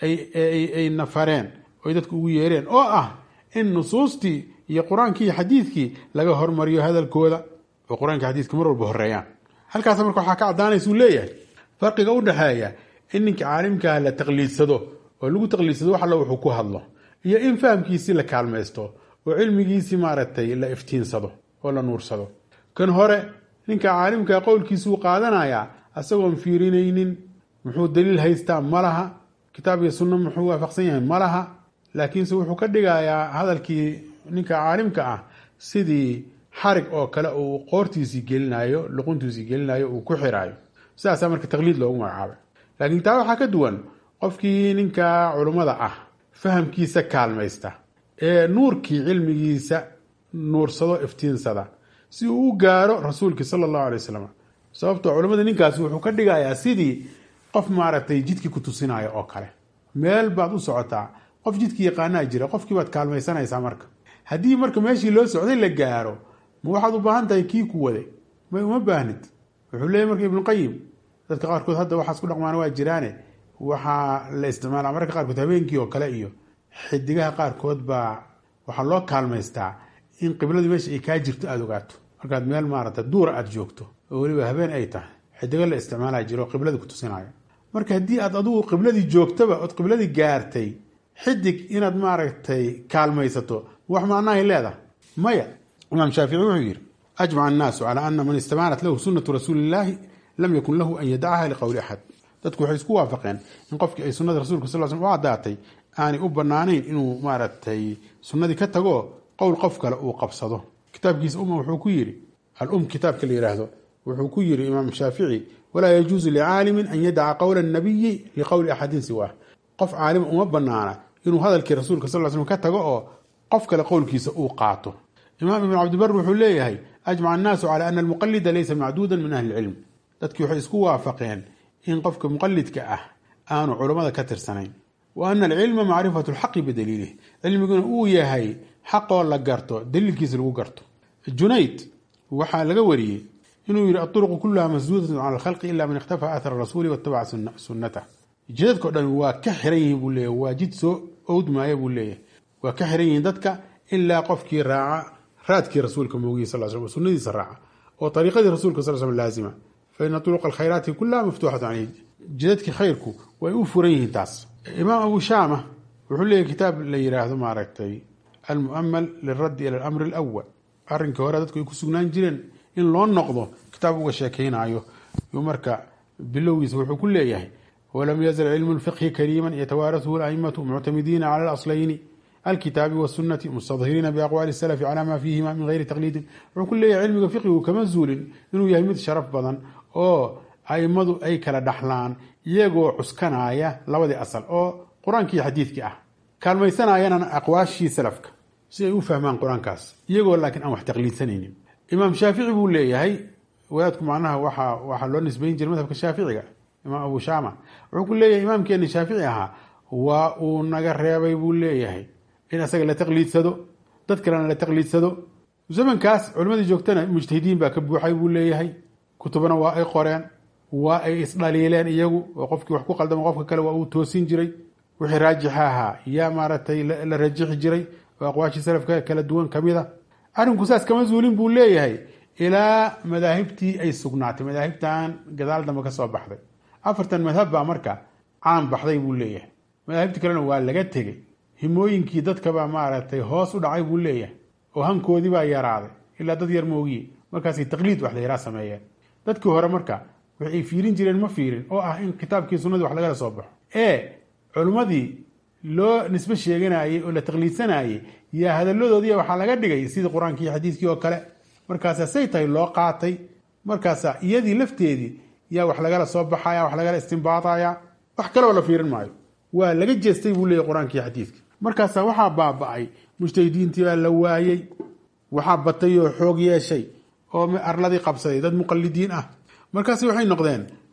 ay nafareen oy dadku ugu yeereen oo ah in nusuustii iyo qur-aankii iyo xadiidkii laga hormariyo hadalkooda oo qur-aanka xadiidka mar walba horeeyaan halkaas marka waxaa ka caddaanaysuu leeyahay farqiga u dhexeeya in ninka caalimkaah la taqliidsado oo lagu taqliidsado wax alla wuxuu ku hadlo iyo in fahamkiisii la kaalmaysto oo cilmigiisii maaragtay la iftiinsado oo la nuursado kan hore ninka caalimkaa qowlkiisuu qaadanayaa asagoon fiirinaynin muxuu daliil haystaa ma laha kitaab iyo sunno muxuu waafaqsan yahay ma laha laakiinse wuxuu ka dhigayaa hadalkii ninka caalimka ah sidii xarig oo kale uu qoortiisii gelinayo luquntiisii gelinayo uu ku xiraayo sidaasaa marka taqliid loogu magacaabay laakiin taa waxaa ka duwan qofkii ninka culummada ah fahamkiisa kaalmaysta ee nuurkii cilmigiisa nuursado iftiinsada si uu u gaaro rasuulkii sala allahu alay wasalam sababtoo culummada ninkaasi wuxuu ka dhigayaa sidii qof maaragtay jidkii ku tusinayo oo kale meel baad u socotaa qof jidkii yaqaanaa jira qofkii baad kaalmaysanaysaa marka haddii marka meeshii loo socday la gaaro ma waxaad u baahan tahay kii ku waday may uma baahnid wuxuu leeyahy marka ibnuqayim dadka qaarkood hadda waxaas ku dhaqmaana waa jiraane waxaa la isticmaalaa mararka qaarkood habeenkii oo kale iyo xidigaha qaarkood baa waxaa loo kaalmaystaa in qibladu meesha ay kaa jirto aada ogaato markaad meel maarata duura aada joogto oo weliba habeen ay tahay xidigo la isticmaalaa jiro qiblada ku tusinaayo marka haddii aad adugu qibladii joogtaba ood qibladii gaartay xidig inaad maaragtay kaalmaysato wax macnahay leedahay maya imaam shaafici wuxuu yidhi ajmaca annaasu calaa ana man istamaanat lahu sunnatu rasuulillaahi lam yakun lahu an yadacaha liqowli axad dadku waxay isku waafaqeen in qofkii ay sunnada rasuulka sal sl u caddaatay aanay u bannaanayn inuu maaragtay sunnadii ka tago qowl qof kale uu qabsado kitaabkiisa wuxuu ku yidhi al kitaabka la yidhaahdo wuxuu ku yidhi imaam shaafici walaa yajuusu licaalimin an yadaca qowla annabiyi liqowli axadin siwaah qof caalima uma banaana inuu hadalkii rasuulka sal slam ka tago oo qof kale qowlkiisa uu qaato imaam ibn cabdibar wuxuu leeyahay ajmaca annaasu calaa ana almuqalida laysa macduudan min ahli ilcilm dadkii waxay isku waafaqeen in qofka muqalidka ah aanu culummada ka tirsanayn wa ana alcilma macrifatu lxaqi bidaliilih cilmiguna uu yahay xaqoo la garto daliilkiisa lagu garto junayd waxaa laga wariyey inuu yidhi aطuruqu kuluha masduudatun cala alkhalqi ila man ikhtafa athara rasuuli watabaca sunnatah jidadko dhan waa ka xiran yihiin buu leeyahy waa jid soo owdmaaya buu leeyahay waa ka xiran yihiin dadka ilaa qofkii raaca raadkii rasuulka moogiye sal sl sunnadiisa raaca oo ariiqadii rasuulka sal sl laazima fa ina turuqa alkhayraati kulaha maftuuxatu caleyh jidadkii khayrku way u furan yihiin taas imaam abu shaama wuxuu leeyahy kitaab la yidhaahdo maaragtay almu'amal liraddi ila alamri alawal arrinkii hore dadku ay ku sugnaan jireen in loo noqdo kitaab uga sheekaynayo yuu marka bilowgiisa wuxuu ku leeyahay walam yazal cilmu lfiqhi kariiman yatawaarasuhu alaimatu muctamidiina cala alaslayni alkitaabi wasunati mustadhiriina biaqwaali salafi calaa maa fiihima min gayri taqliidin wuxuu ku leeyahay cilmiga fiqigu kama zuulin inuu yahay mid sharaf badan oo aimadu ay kala dhaxlaan iyagoo cuskanaya labadii asal oo qur-aankii iyo xadiidkii ah kaalmaysanayana aqwaashii salafka si ay u fahmaan qur-aankaas iyagoo laakiin aan wax taqliidsanaynin imaam shaafici buu leeyahay wadaadku macnaha waxaa loo nisbayn jiray madhabka shaaficiga imaam abu shaama wuxuu ku leeyahay imaamkeeni shaafici ahaa waa uu naga reebay buu leeyahay in asaga la taqliidsado dad kalena la taqliidsado zamankaas culimadii joogtana mujtahidiin baa ka buuxay buu leeyahay kutubana waa ay qoreen waa ay isdhaliileen iyagu oo qofkii wax ku qaldama qofka kale waa uu toosin jiray wixii raajixa ahaa yaa maaragtay la rajixi jiray oo aqwaashii salafka kala duwan kamid a arrinku saas kama zuulin buu leeyahay ilaa madaahibtii ay sugnaatay madaahibtan gadaal dambe ka soo baxday 4 madhab baa marka caan baxday buu leeyahay madaahibtii kalena waa laga tegey himooyinkii dadkabaa maaragtay hoos u dhacay buu leeyahay oo hankoodii baa yaraaday ilaa dad yar moogiye markaasay taqliid wax la yaraa sameeyeen dadkii hore marka waxay fiirin jireen ma fiirin oo ah in kitaabkii sunnadii wax lagala soo baxo culimmadii loo nisbe sheeganayey oo la taqliidsanayey yaa hadalladoodii waxaa laga dhigay sidii qur-aankii iyo xadiidkii oo kale markaasaa say tahay loo qaatay markaasaa iyadii lafteedii yaa wax lagala soo baxaya wax lagala istimbaadaya wax kaloo la fiirin maayo waa laga jeestay buu leeyahy qur-aankii iyo xadiidkii markaasaa waxaa baaba'ay mujtahidiintii baa la waayey waxaa batay oo xoog yeeshay oo arladii qabsaday dad muqalidiin ah markaas waxay noqdeen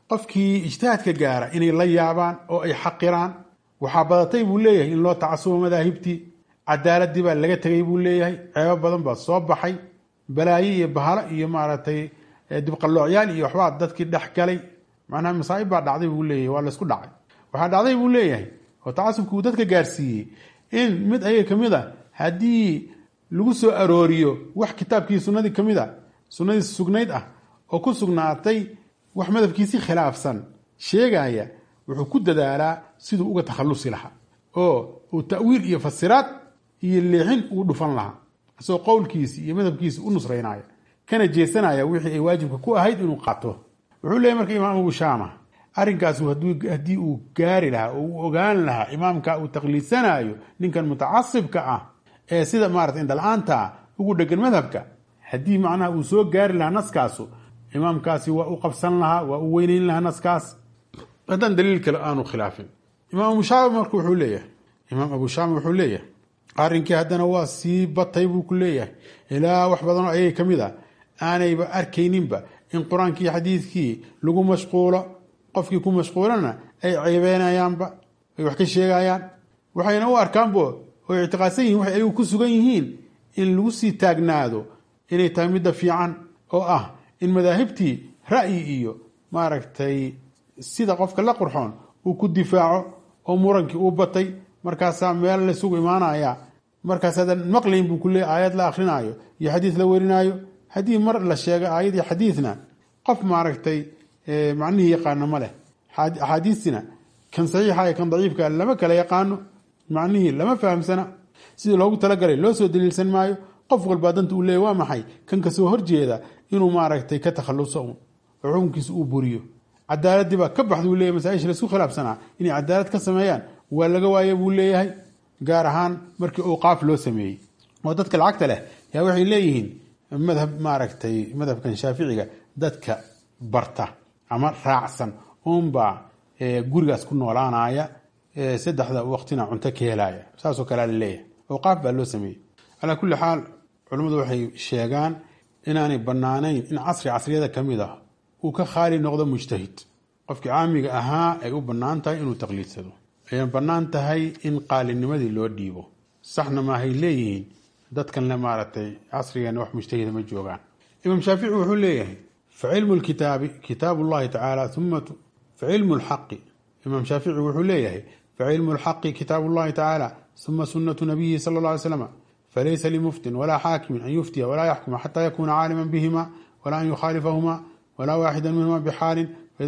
qofkii ijtihaadka gaara inay la yaabaan oo ay xaqiraan. waxaa badatay buu leeyahay in loo tacasubo madaahibtii, cadaaladii baa laga tegay buu leeyahay, ceebo badan baa soo baxay, balaayo iyo bahalo iyo maaragtay dibqaloocyaal iyo waxbaa dadkii dhex galay, macnaha masaa'ib baa dhacday buu leeyahay, waa laysku dhacay. waxaa dhacday buu leeyahay oo tacasubkii uu dadka gaarsiiyey in mid ayaga ka mid a haddii lagu soo arooriyo wax kitaabkii sunnadii ka mid a, sunnadii sugnayd ah oo ku sugnaatay wax madhabkiisii khilaafsan sheegaya, wuxuu ku dadaalaa siduu uga takhallusi lahaa oo uu ta'wiil iyo fasiraad iyo leexin uu dhufan lahaa, isagoo qowlkiisi iyo madhabkiisi u nusraynaya, kana jeesanaya wixii ay waajibka ku ahayd inuu qaato. wuxuu leeyahy marka imaam Abu Shaama arrinkaas haddii uu gaari lahaa oo uu ogaan lahaa imaamka uu taqliidsanayo, ninkan mutacasibka ah ee sida maarata indhala-aanta ugu dhegan madhabka, haddii macnaha uu soo gaari lahaa naskaasu, imaamkaasi waa u qabsan lahaa, waa u weyneyn lahaa naskaas haddaan daliil kale aanu khilaafin. imaam Abu Shaama marka wuxuu leeyahay, imaam Abu Shaama wuxuu leeyahay arrinkii haddana waa sii batay buu ku leeyahay, ilaa wax badanoo ayay ka mid a aanayba arkayninba in qur-aankii iyo xadiidkii lagu mashquulo, qofkii ku mashquulana ay ceebeynayaanba, ay wax ka sheegayaan, waxayna u arkaanbo oo ictiqaadsan yihin waxay ayagu ku sugan yihiin in lagu sii taagnaado inay tahay midda fiican, oo ah in madaahibtii ra'yi iyo maaragtay sida qofka la qurxoon uu ku difaaco, oo murankii uu batay, markaasaa meel laysugu imaanaya, markaas haddaan maqlayn buu ku leeyahy aayad la akrinaayo iyo xadiid la werinaayo. haddii mar la sheego aayad iyo xadiidna qof maaragtay macnihii yaqaano ma leh, axaadiistina kan saxiixa iyo kan daciifka lama kala yaqaano, macnihii lama fahamsana, sidii loogu talagalay loo soo daliilsan maayo. qof walbaa danta uu leeyahy waa maxay? kan kasoo horjeeda inuu maaragtay ka takhalluso un oo xukunkiisa uu buriyo. cadaaladii baa ka baxda buu leeyahy, masaaisha laisku khilaafsanaa inay cadaalad ka sameeyaan waa laga waaye buu leeyahay, gaar ahaan markii awqaaf loo sameeyey. oo dadka lacagta leh yaa waxay leeyihiin madhab maaragtay madhabkan shaaficiga dadka barta ama raacsan unbaa gurigaas ku noolaanaya, saddexda waqtina cunto ka helaya, saasoo kalea la leeyahay. awqaaf baa loo sameeyey. calaa kulli xaal culammadu waxay sheegaan inaanay bannaanayn in casriyada ka mid ah uu ka khaali noqdo mujtahid. qofkii caamiga ahaa ay u bannaan tahay inuu taqliidsado, ayna bannaan tahay in qaalinimadii loo dhiibo. saxna maahay leeyihiin dadkanle maaragtay casrigeena wax mujtahida ma joogaan. imaam shaafici wuxuu leeyahay facilmu lkitaabi kitaabu llahi tacaala uma facilmu lxaqi. imaam shaafici wuxuu leeyahay facilmu lxaqi kitaabu llahi tacaala uma sunatu nabiyi sala alla alay slam falaysa limuftin walaa xaakimin an yuftiya walaa yaxkuma xataa yakuuna caaliman bihima walaa an yukhaalifahuma walaa waaxida minhuma bixaalin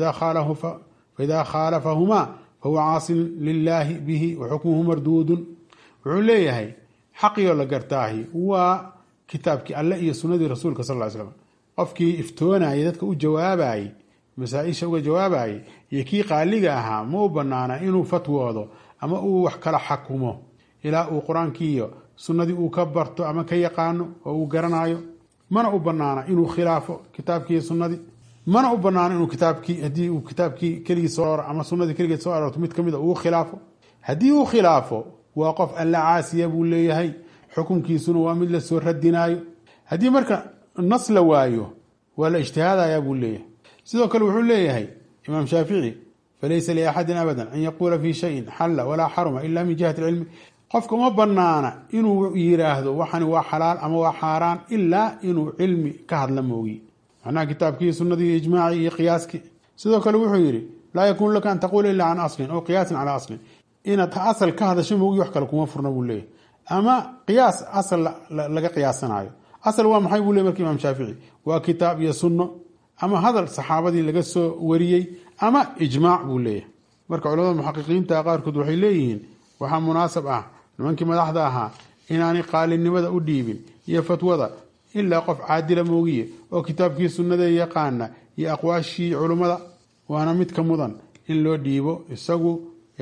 faida khaalafahuma fahuwa caasin lilahi bihi waxukmuhu marduudun. wuxuu leeyahay xaqiyoo la gartaahi waa kitaabkii alle iyo sunnadii rasuulka sal ly slam. qofkii iftoonayay dadka u jawaabayey, masaa-isha uga jawaabayey, iyo kii qaaliga ahaa ma u banaana inuu fatwoodo ama uu wax kala xakumo ilaa uu qur-aankii iyo sunnadii uu ka barto ama ka yaqaano oo uu garanayo. mana u banaana inuu khilaafo kitaabkii iyo sunnadii, mana u banaano inuu haddii uu kitaabkii keligii soo ama sunnadii keligeed soo aroorto mid kamid a uu khilaafo. haddii uu khilaafo waa qof alla caasiya buu leeyahay, xukunkiisuna waa mid lasoo radinaayo. haddii marka nas la waayo waa la ijtihaadaya buu leeyahay. sidoo kale wuxuu leeyahay imaam shaafici falaysa liaxadin abadan an yaquula fi shayin xalla walaa xaruma ila min jihati cilmi. qofka uma banaana inuu yiraahdo waxani waa xalaal ama waa xaaraan ilaa inuu cilmi ka hadla moogi, macnaha kitaabkii sunnadii ijmaaci iyo qiyaaskii. sidoo kale wuxuu yidhi laa yakuunu laka an taquula ila can aslin aw qiyaasin calaa aslin. inaad asal ka hadasho moogi wax kale kuma furna buu leeyahay, ama qiyaas asal laga qiyaasanayo. asal waa maxay buu leey marka imaam shaafici? waa kitaab iyo sunno ama hadal saxaabadii laga soo wariyey ama ijmaac buu leeyahay. marka culamada muxaqiqiinta qaarkood waxay leeyihiin waxaa munaasab ah nimankii madaxda ahaa inaanay qaalinimada u dhiibin iyo fatwada ilaa qof caadila moogiye oo kitaabkii sunnada yaqaana iyo aqwaashii culummada, waana mid ka mudan in loo dhiibo isagu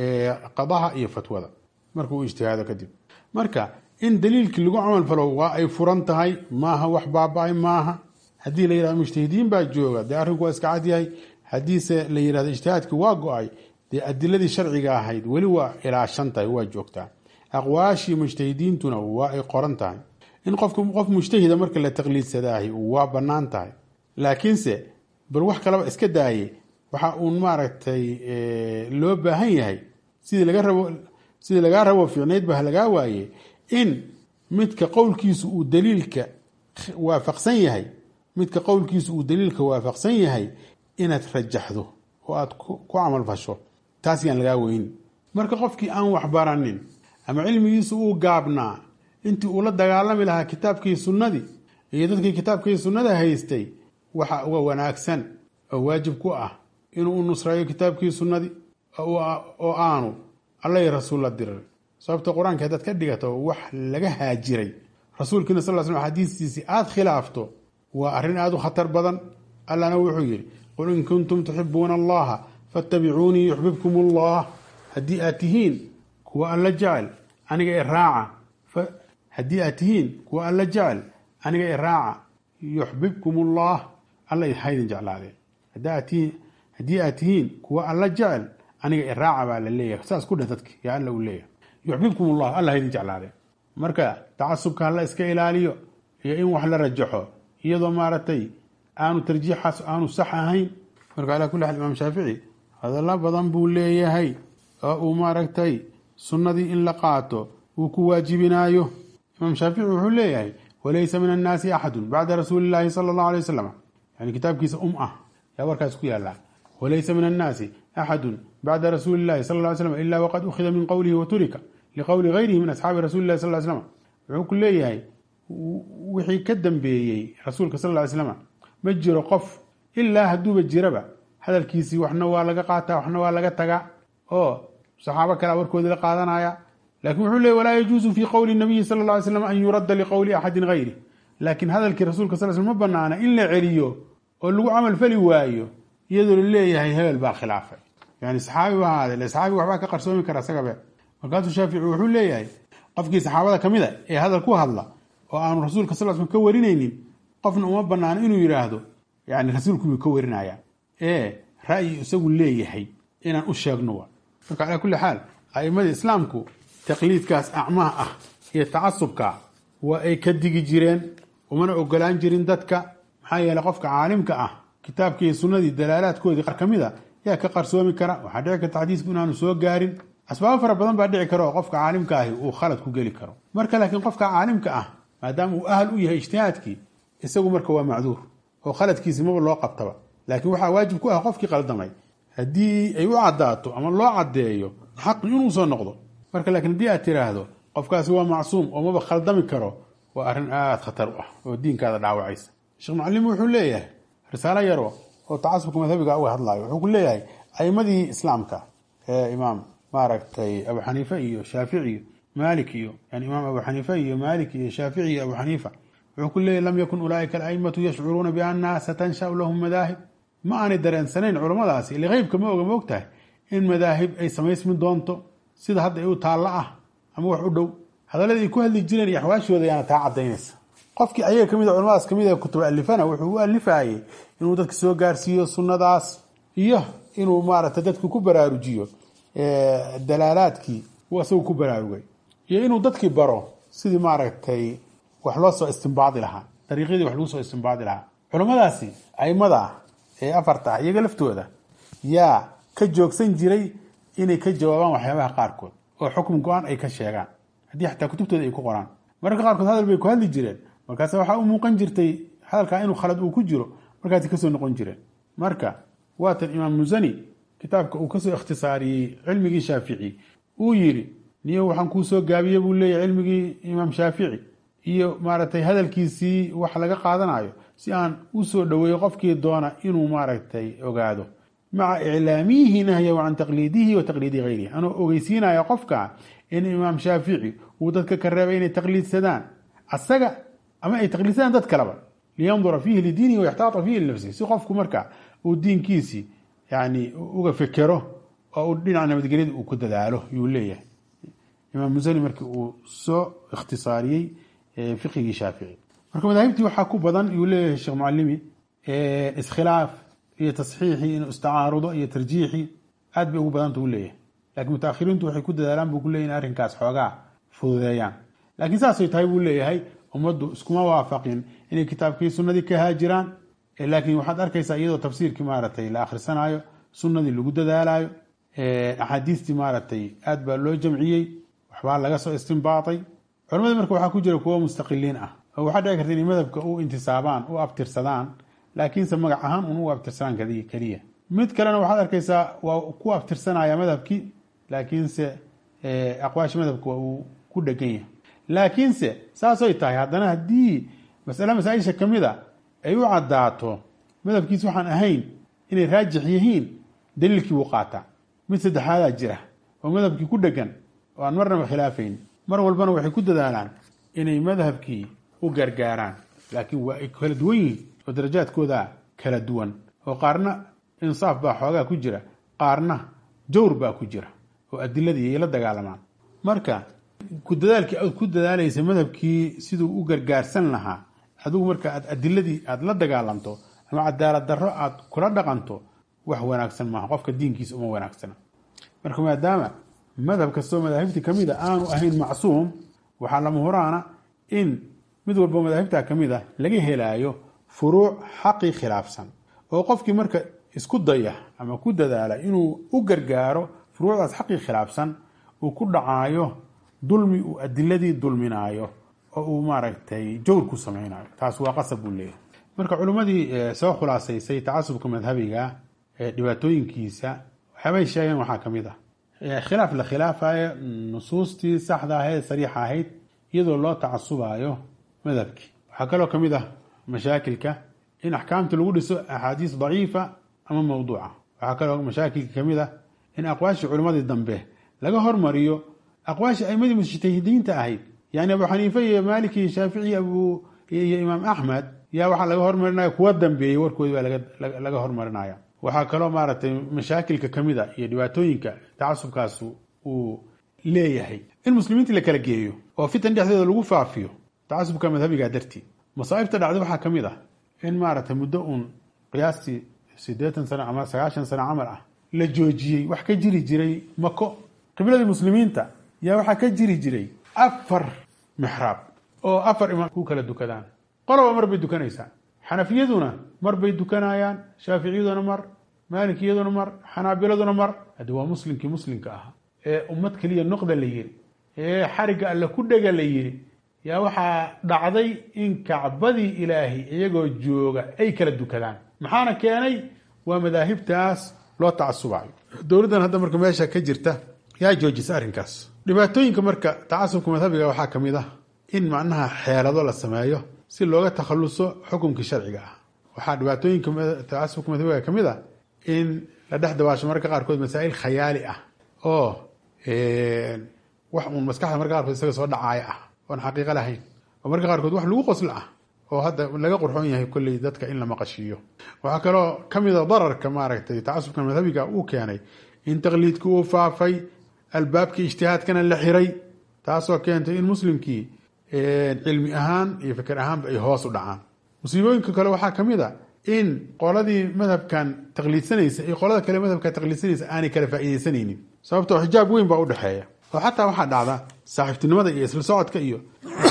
qadaha iyo fatwada markuu ijtihaado kadib. marka in daliilkii lagu camal falo waa ay furan tahay, maaha wax baaba-ay maaha. haddii la yihahdo mujtahidiin baa jooga dee arrinku waa iska cadyahay. haddiise la yihahdo ijtihaadki waa go-ay dee adiladii sharciga ahayd weli waa ilaashan tahay, waa joogtaa. aqwaashii mujtahidiintuna waa ay qoran tahay. in qof mujtahida marka la taqliidsadaahi waa banaan tahay. laakiinse bal wax kaleba iska daaye waxa uun maaragtay loo baahan yahay sidii lagaa rabo fiicnayd ba lagaa waaye in midka qowlkiisu uu daliilka waafaqsan yahay inaad rajaxdo oo aad ku camal fasho taas yaan lagaa weynin. marka qofkii aan wax baranin ama cilmigiisu uu gaabnaa intii uu la dagaalami lahaa kitaabkii sunnadii iyo dadkii kitaabkii sunnada haystay waxa uga wanaagsan oo waajib ku ah inuu u nusreeyo kitaabkii sunnadii oo aanu alla iyo rasuul la diray. sababta qur-aanka haddaad ka dhigato wax laga haajiray rasuulkiina sal slam xadiistiisii aad khilaafto waa arrin aad u khatar badan. allana wuxuu yidhi qul in kuntum tuxibuuna allaha fattabicuunii yuxbibkum allah. haddii aad tihiin kuwa alla jecel aniga i raaca yuxbibkum allah alla haydin jeclaadeen. haddii aad tihiin kuwa alla jecel aniga i raaca baa la leeyahay. saas ku dheh dadki yaa alla uu leeyahay yuxbibkum allah alla haydin jeclaadeen. marka tacasubka hala iska ilaaliyo iyo in wax la rajaxo iyadoo maaragtay aanu tarjiixaas aanu sax ahayn. marka calaa kulli xaal imaam shaafici hadalla badan buu leeyahay oo uu maaragtay sunnadii in la qaato uu ku waajibinaayo. imaam shaafici wuxuu leeyahay walaysa min annaasi axadun bacda rasuuli illaahi sala allahu alay wasalam, yani kitaabkiisa ah yaa warkaas ku yaala. walaysa min annaasi axadun bacda rasuuli illahi sal ly slam ila waqad ukhida min qowlihi waturika liqowli gayrihi min asxaabi rasuli llahi sal slam. wuxuu ku leeyahay wixii ka dambeeyey rasuulka sal ly slam ma jiro qof ilaa hadduuba jiraba hadalkiisii waxna waa laga qaataa waxna waa laga tagaa oo saxaabo kalea warkoodii la qaadanaya. lakin wuxuu leeyay walaa yajuusu fi qowli nabiyi sal lla alay slam an yuradda liqowli axadin gayri. laakiin hadalkii rasuulka sal slam ma banaana in la celiyo oo lagu camal fali waayo iyadoo la leeyahay hebel baa khilaafay, yani saxaabi ba ahaade saxaabi waxbaa ka qarsoomi kara isagabe. markaasuu shaafici wuxuu leeyahay qofkii saxaabada kamid a ee hadal ku hadla oo aanu rasuulka sal slam ka warinaynin qofna uma banaano inuu yidhaahdo yani rasuulku wuu ka warinaya ra'yi isagu leeyahay inaan u sheegno. marka calaa kulli xaal a'imadii islaamku taqliidkaas acmaha ah iyo tacasubka waa ay ka digi jireen umana ogolaan jirin dadka. maxaa yeeley qofka caalimka ah kitaabkii iyo sunnadii dalaalaadkoodii qaar kamid a yaa ka qarsoomi kara. waxaa dhici karta xadiisku inaanu soo gaarin. asbaabo fara badan baa dhici kara oo qofka caalimka ahi uu khalad ku geli karo. marka laakiin qofka caalimka ah maadaama uu ahal u yahay ijtihaadkii isagu marka waa macduur oo khaladkiisi maba loo qabtaba. laakiin waxaa waajib ku ah qofkii qaldamay haddii ay u cadaato ama loo caddeeyo xaqi inuu soo noqdo. marka laakiin haddii aad tiraahdo qofkaasi waa macsuum oo maba khaldami karo waa arrin aada khatar u ah oo diinkaada dhaawacaysa. sheekh mucalim wuxuu leeyahay risaalo yaro oo tacasubka madhabiga uga hadlayo. wuxuu ku leeyahay a'imadii islaamka ee imaam maaragtay abu xaniifa iyo shaafici iyo maalik iyo yani imaam abu xaniifa iyo maalik iyo shaafici iyo abu xaniifa wuxuu ku leeyahy lam yakun ulaa'ika ala'immatu yashcuruuna biannaha satansha'u lahum madaahib. ma aanay dareensanayn culammadaasi ile qeybka ma oga moogtahay in madaahib ay samaysmi doonto sida hadda ay u taalla ah ama wax u dhow. hadalladii ay ku hadli jireen iyo axwaashooda ayaana taa cadaynaysa. qofkii ayaga kamid a culamadaas kamid a kutuba alifana wuxuu u alifayey inuu dadka soo gaarsiiyo sunnadaas iyo inuu maaragtay dadku ku baraarujiyo dalaalaadkii uu asagu ku baraarugay iyo inuu dadkii baro sidii maaragtay wax loo soo istimbaadi lahaa dariiqyadii wax lagu soo istimbaadi lahaa. culamadaasi aimada ee afarta ah iyaga laftooda yaa ka joogsan jiray inay ka jawaabaan waxyaabaha qaarkood oo xukun go-aan ay ka sheegaan haddii xataa kutubtooda ay ku qoraan. mararka qaarkood hadal bay ku hadli jireen markaas waxaa u muuqan jirtay hadalkaa inuu khalad uu ku jiro markaasi kasoo noqon jireen. marka waatan imaam musani kitaabka uu kasoo ikhtisaariyey cilmigii shaafici uu yidhi niyo waxaan kuu soo gaabiye buu leeyahay cilmigii imaam shaafici iyo maaragtay hadalkiisii wax laga qaadanayo si aan u soo dhoweeyo qofkii doona inuu maaragtay ogaado maca iclaamiyihi nahyahu can taqliidihi wa taqliidi gayrihi. anuu ogeysiinaya qofka in imaam shaafici uu dadka ka reebay inay taqliidsadaan asaga ama ay taqliidsadaan dad kaleba liyandura fiihi lidiinihi wayaxtaata fiihi linafsihi si qofku marka uu diinkiisii yani uga fekero oo uu dhinaca nabadgelyada uu ku dadaalo yuu leeyahay imaam musani markii uu soo ikhtisaariyey fiqigii shaafici. marka madaahibtii waxaa ku badan yuu leeyahay sheekh mucalimi iskhilaaf iyo tasxiixii inuu istacaarudo iyo tarjiixii aad bay ugu badanta u leeyahay. laakiin mutaakhiriintu waxay ku dadaalaan buu ku leeyahy in arrinkaas xoogaa fududeeyaan. laakiin saasay tahay buu leeyahay ummaddu iskuma waafaqin inay kitaabkii sunnadii ka haajiraan. laakiin waxaad arkaysaa iyadoo tafsiirkii maaragtay la akhrisanaayo sunnadii lagu dadaalayo axaadiistii maaragtay aad baa loo jamciyey waxbaa laga soo istinbaatay culamada marka waxaa ku jira kuwo mustaqiliin ah oo waxaa dhici karta inay madhabka u intisaabaan u abtirsadaan laakiinse magac ahaan un u abtirsadaan keliya mid kalena waxaad arkaysaa waa ku abtirsanaya madhabkii laakiinse aqwaasha madhabka waa uu ku dhegan yahay laakiinse saasay tahay haddana haddii masale masaa-isha ka mid a ay u caddaato madhabkiis waxaan ahayn inay raajix yihiin daliilkii wuu qaataa mid saddexaadaa jira oo madhabkii ku dhegan oo aan marnaba khilaafayn mar walbana waxay ku dadaalaan inay madhabkii u gargaaraan laakiin waa ay kala duwan yihiin oo darajaadkooda kala duwan oo qaarna insaaf baa xoogaa ku jira qaarna jawr baa ku jira oo adiladii ay la dagaalamaan marka ku dadaalkii aad ku dadaalaysa madhabkii siduu u gargaarsan lahaa adigu marka aad adiladii aad la dagaalanto ama cadaalad darro aad kula dhaqanto wax wanaagsan maaha qofka diinkiisa uma wanaagsana marka maadaama madhab kastoo madaahibtii ka mid a aanu ahayn macsuum waxaa lama huraana in mid walbo madaahibtaa ka mid a laga helaayo furuuc xaqii khilaafsan oo qofkii marka isku daya ama ku dadaala inuu u gargaaro furuucdaas xaqii khilaafsan uu ku dhacaayo dulmi uu adiladii dulminaayo oo uu maaragtay jawr ku samaynayo taas waa qasab buu leeyahay marka culimmadii soo khulaasaysay tacasubka madhabiga dhibaatooyinkiisa waxyaabay sheegeen waxaa ka mid ah khilaaf la khilaafayo nusuustii saxda ahayd sariixa ahayd iyadoo loo tacasubayo madhabkii waxaa kaloo ka mid ah mashaakilka in axkaamta lagu dhiso axaadiis daciifa ama mawduuca waxaa kaloo mashaakilka ka mid ah in aqwaashii culimmadii dambe laga hormariyo aqwaashii aimadii mujtahidiinta ahayd yani abu xaniife iyo maalik iyo shaafici iyo imaam axmed yaa waxaa laga hormarinaya kuwa dambeeyey warkoodi baa laga hormarinaya waxaa kaloo maaragtay mashaakilka ka mid a iyo dhibaatooyinka tacasubkaas uu leeyahay in muslimiintii la kala geeyo oo fitan dhexdeeda lagu faafiyo tacasubka madhabiga dartii masaa'ibta dhacday waxaa ka mid ah in maaragtay muddo uun qiyaastii 80 sano ama 90 sano camal ah la joojiyey wax ka jiri jiray mako qibladii muslimiinta yaa waxaa ka jiri jiray 4 mixraab oo 4 imaam ku kala dukadaan qoloba mar bay dukanaysaa xanafiyaduna mar bay dukanayaan shaaficiyaduna mar maalikiyaduna mar xanaabiladuna mar hadi waa muslimkii muslimka ahaa ee ummad kaliya noqda la yiri ee xariga alla ku dhega la yiri yaa waxaa dhacday in kacbadii ilaahi iyagoo jooga ay kala dukadaan maxaana keenay waa madaahibtaas loo tacasubayo dowladdan hadda marka meesha ka jirta yaa joojisa arrinkaas dhibaatooyinka marka tacasubka madhabiga waxaa ka mid ah in macnaha xeelado la sameeyo si looga takhaluso xukunkii sharciga ah waxaa dhibaatooyinka tacasubka madhabiga ka mid ah in la dhex dabaasho mararka qaarkood masaa'il khayaali ah oo wax uun maskaxda mararka qaarkood isaga soo dhacaaya ah oon xaqiiqo lahayn oo mararka qaarkood wax lagu qosla ah oo hadda laga qurxoon yahay kolley dadka in la maqashiiyo waxaa kaloo ka mid a dararka maaragtay tacasubka madhabiga uu keenay in taqliidku uu faafay albaabkii ijtihaadkana la xiray taasoo keentay in muslimkii cilmi ahaan iyo fikir ahaanba ay hoos u dhacaan musiibooyinka kale waxaa ka mid a in qoladii madhabkan taqliidsanaysa iyo qolada kale madhabkan taqliidsanaysa aanay kala faa'iidaysanaynin sababtoo xijaab weyn baa u dhexeeya oo xataa waxaa dhacda saaxiibtinimada iyo isla socodka iyo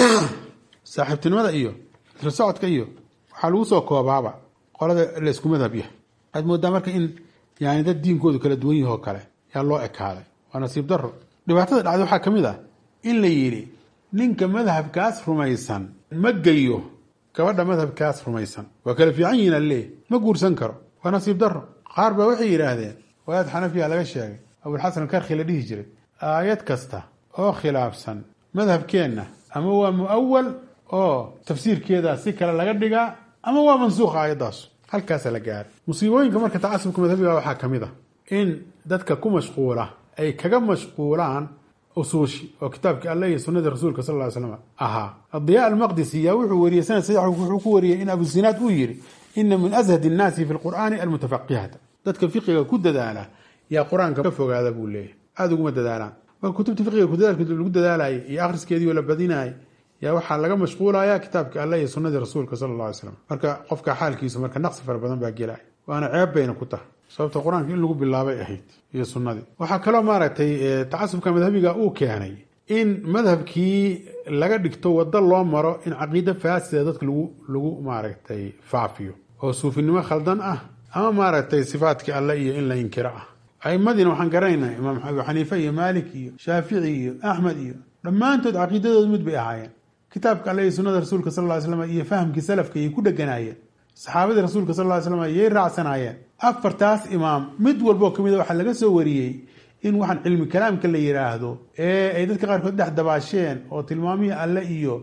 waxaa lagu soo koobaaba qolada la isku madhab yahay waxaad moodaa marka in yani dad diinkoodu kala duwan yahoo kale yaa loo ekaaday waa nasiib daro dhibaatada dhacday waxaa ka mid ah in la yidhi ninka madhabkaas rumaysan ma geyo gabadha madhabkaas rumaysan waa kala fiican yihiin alle ma guursan karo waa nasiib daro qaar baa waxay yidhaahdeen waayaad xanafiya laga sheegay abulxasan alkarkhi la dhihi jiray aayad kasta oo khilaafsan madhabkeenna ama waa mu'awal oo tafsiirkeeda si kale laga dhigaa ama waa mansuuq aayaddaas halkaasa la gaaray musiibooyinka marka tacasubka madhabiga waxaa ka mid ah in dadka ku mashquula ay kaga mashquulaan usuushi oo kitaabkii alle iyo sunnadii rasuulka sal ly slam ahaa adiyaa almaqdisi yaa wuxuu wariyey sanad saxiix wuxuu ku wariyey in abusinaad uu yidhi ina min ashad innaasi fi lqur'aani almutafaqihata dadka fiqiga ku dadaala yaa qur-aanka ka fogaada buu leeyahy aada uguma dadaalaan marka kutubta fiqiga kudadaalka lagu dadaalayay iyo akhriskeedii oo la badinayay yaa waxaa laga mashquulaya kitaabkii alle iyo sunnadii rasuulka sala alla alay slam marka qofka xaalkiisu marka naqsi fara badan baa gelaya waana ceeb bayna ku tahay sababta qur-aanka in lagu bilaabay ahayd iyo sunnadii waxaa kaloo maaragtay tacasubka madhabiga uu keenay in madhabkii laga dhigto waddo loo maro in caqiide faasida dadka lagu maaragtay faafiyo oo suufinimo khaldan ah ama maaragtay sifaatkii alle iyo in la inkiro ah. a'immadiina waxaan garanaynaa imaam abu xaniife iyo maalik iyo shaafici iyo axmed iyo dhammaantood caqiidadooda mid bay ahaayeen. kitaabka alle iyo sunnada rasuulka sal ly slam iyo fahamkii salafka ayay ku dheganaayeen. saxaabadii rasuulka sal ly slam ayay raacsanaayeen. afartaas imaam mid walboo kamid a waxaa laga soo wariyey in waxaan cilmi kalaamka la yiraahdo ee ay dadka qaarkood dhex dabaasheen oo tilmaamihii alle iyo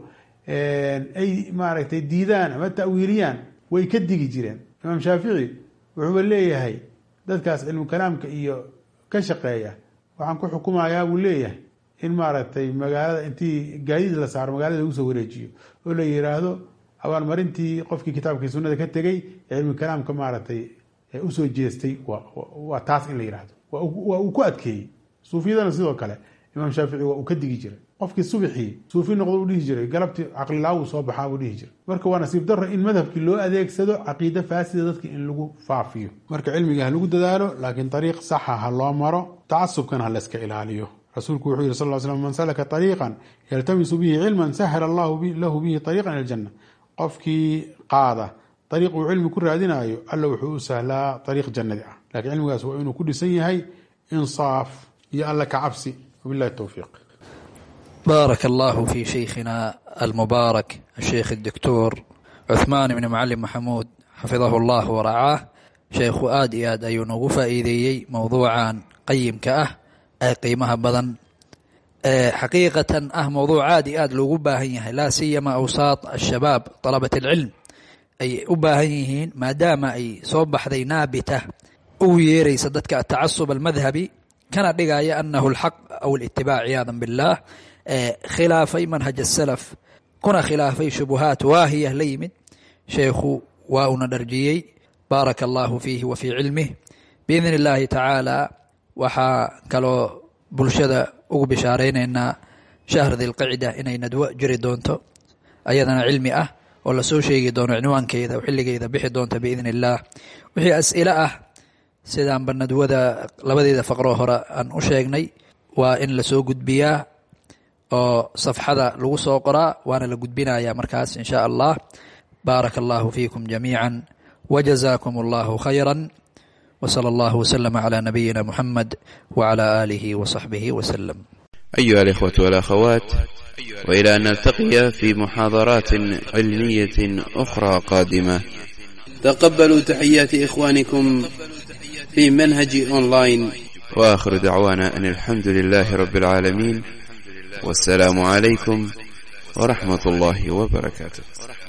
ay maaragtay diidaan ama ta'wiiliyaan way ka digi jireen. imaam shaafici wuxuuba leeyahay dadkaas cilmu kalaamka iyo ka shaqeeya waxaan ku xukumayaa buu leeyahay in maaragtay magaalada intii gaadiid la saaro magaalada lagu soo wareejiyo oo la yiraahdo abaalmarintii qofkii kitaabkii sunnada ka tegey ee cilmu kalaamka maaragtay usoo jeestay waa taas in la yiraahdo. waa uu ku adkeeyey. suufiyadana sidoo kale imaam shaafici waa uu ka digi jiray. qofkii subixii suufi noqdo u dhihi jiray, galabtii caqlilaawu soo baxaa buu dhihi jiray. marka waa nasiib darro in madhabkii loo adeegsado caqiide faasida dadki in lagu faafiyo. marka cilmiga ha lagu dadaalo, laakiin ariiq saxa ha loo maro, tacasubkana ha la iska ilaaliyo. rasuulku wuxuu yihi sal ly slam man salaka ariiqan yaltamisu bihi cilman sahla allahu lahu bihi ariiqan ila aljanna. qofkii qaada ariiq uu cilmi ku raadinayo alla wuxuu u sahlaa ariiq jannadi ah. laakiin cilmigaas waa inuu ku dhisan yahay insaaf iyo alla ka cabsi. wabillahi towfiiq. بارك الله في شيخنا المبارك الشيخ الدكتور عثمان بن معلم محمود حفظه الله ورعاه. شيخ آد أيو نوغو فائديي موضوعان قيم كأه أي قيمها بدن حقيقة موضوع آد لوغو باهيه لا سيما أوساط الشباب طلبة العلم أي أباهيهين ما دام أي صوبح ذي نابته أو يري صدتك التعصب المذهبي كان دقايا أنه الحق أو الاتباع عياذا بالله خلافي منهج السلف كنا خلافي شبهات واهية ليمن شيخ واؤنا درجيي بارك الله فيه وفي علمه بإذن الله تعالى. وحا كالو بلشدة ugu bishaaraynayna shahr dhil qa'da inay nadwa jiri doonto ayadana cilmi ah oo la soo sheegi doono cinwaankeeda xilligeeda bixi doonto biidin illah. wixii as'ila ah sidaan banadwada labadeeda faqro hore aan u sheegnay waa in la soo gudbiyaa oo safxada lagu soo qoraa waana la gudbinayaa markaas insha Allah. barakallahu fiikum jamii'an wa jazakumullahu khayran. وصلى الله وسلم على نبينا محمد وعلى آله وصحبه وسلم. أيها الإخوة والأخوات، وإلى أن نلتقي في محاضرات علمية أخرى قادمة، تقبلوا تحيات إخوانكم في منهج أونلاين، وآخر دعوانا أن الحمد لله رب العالمين، والسلام عليكم ورحمة الله وبركاته.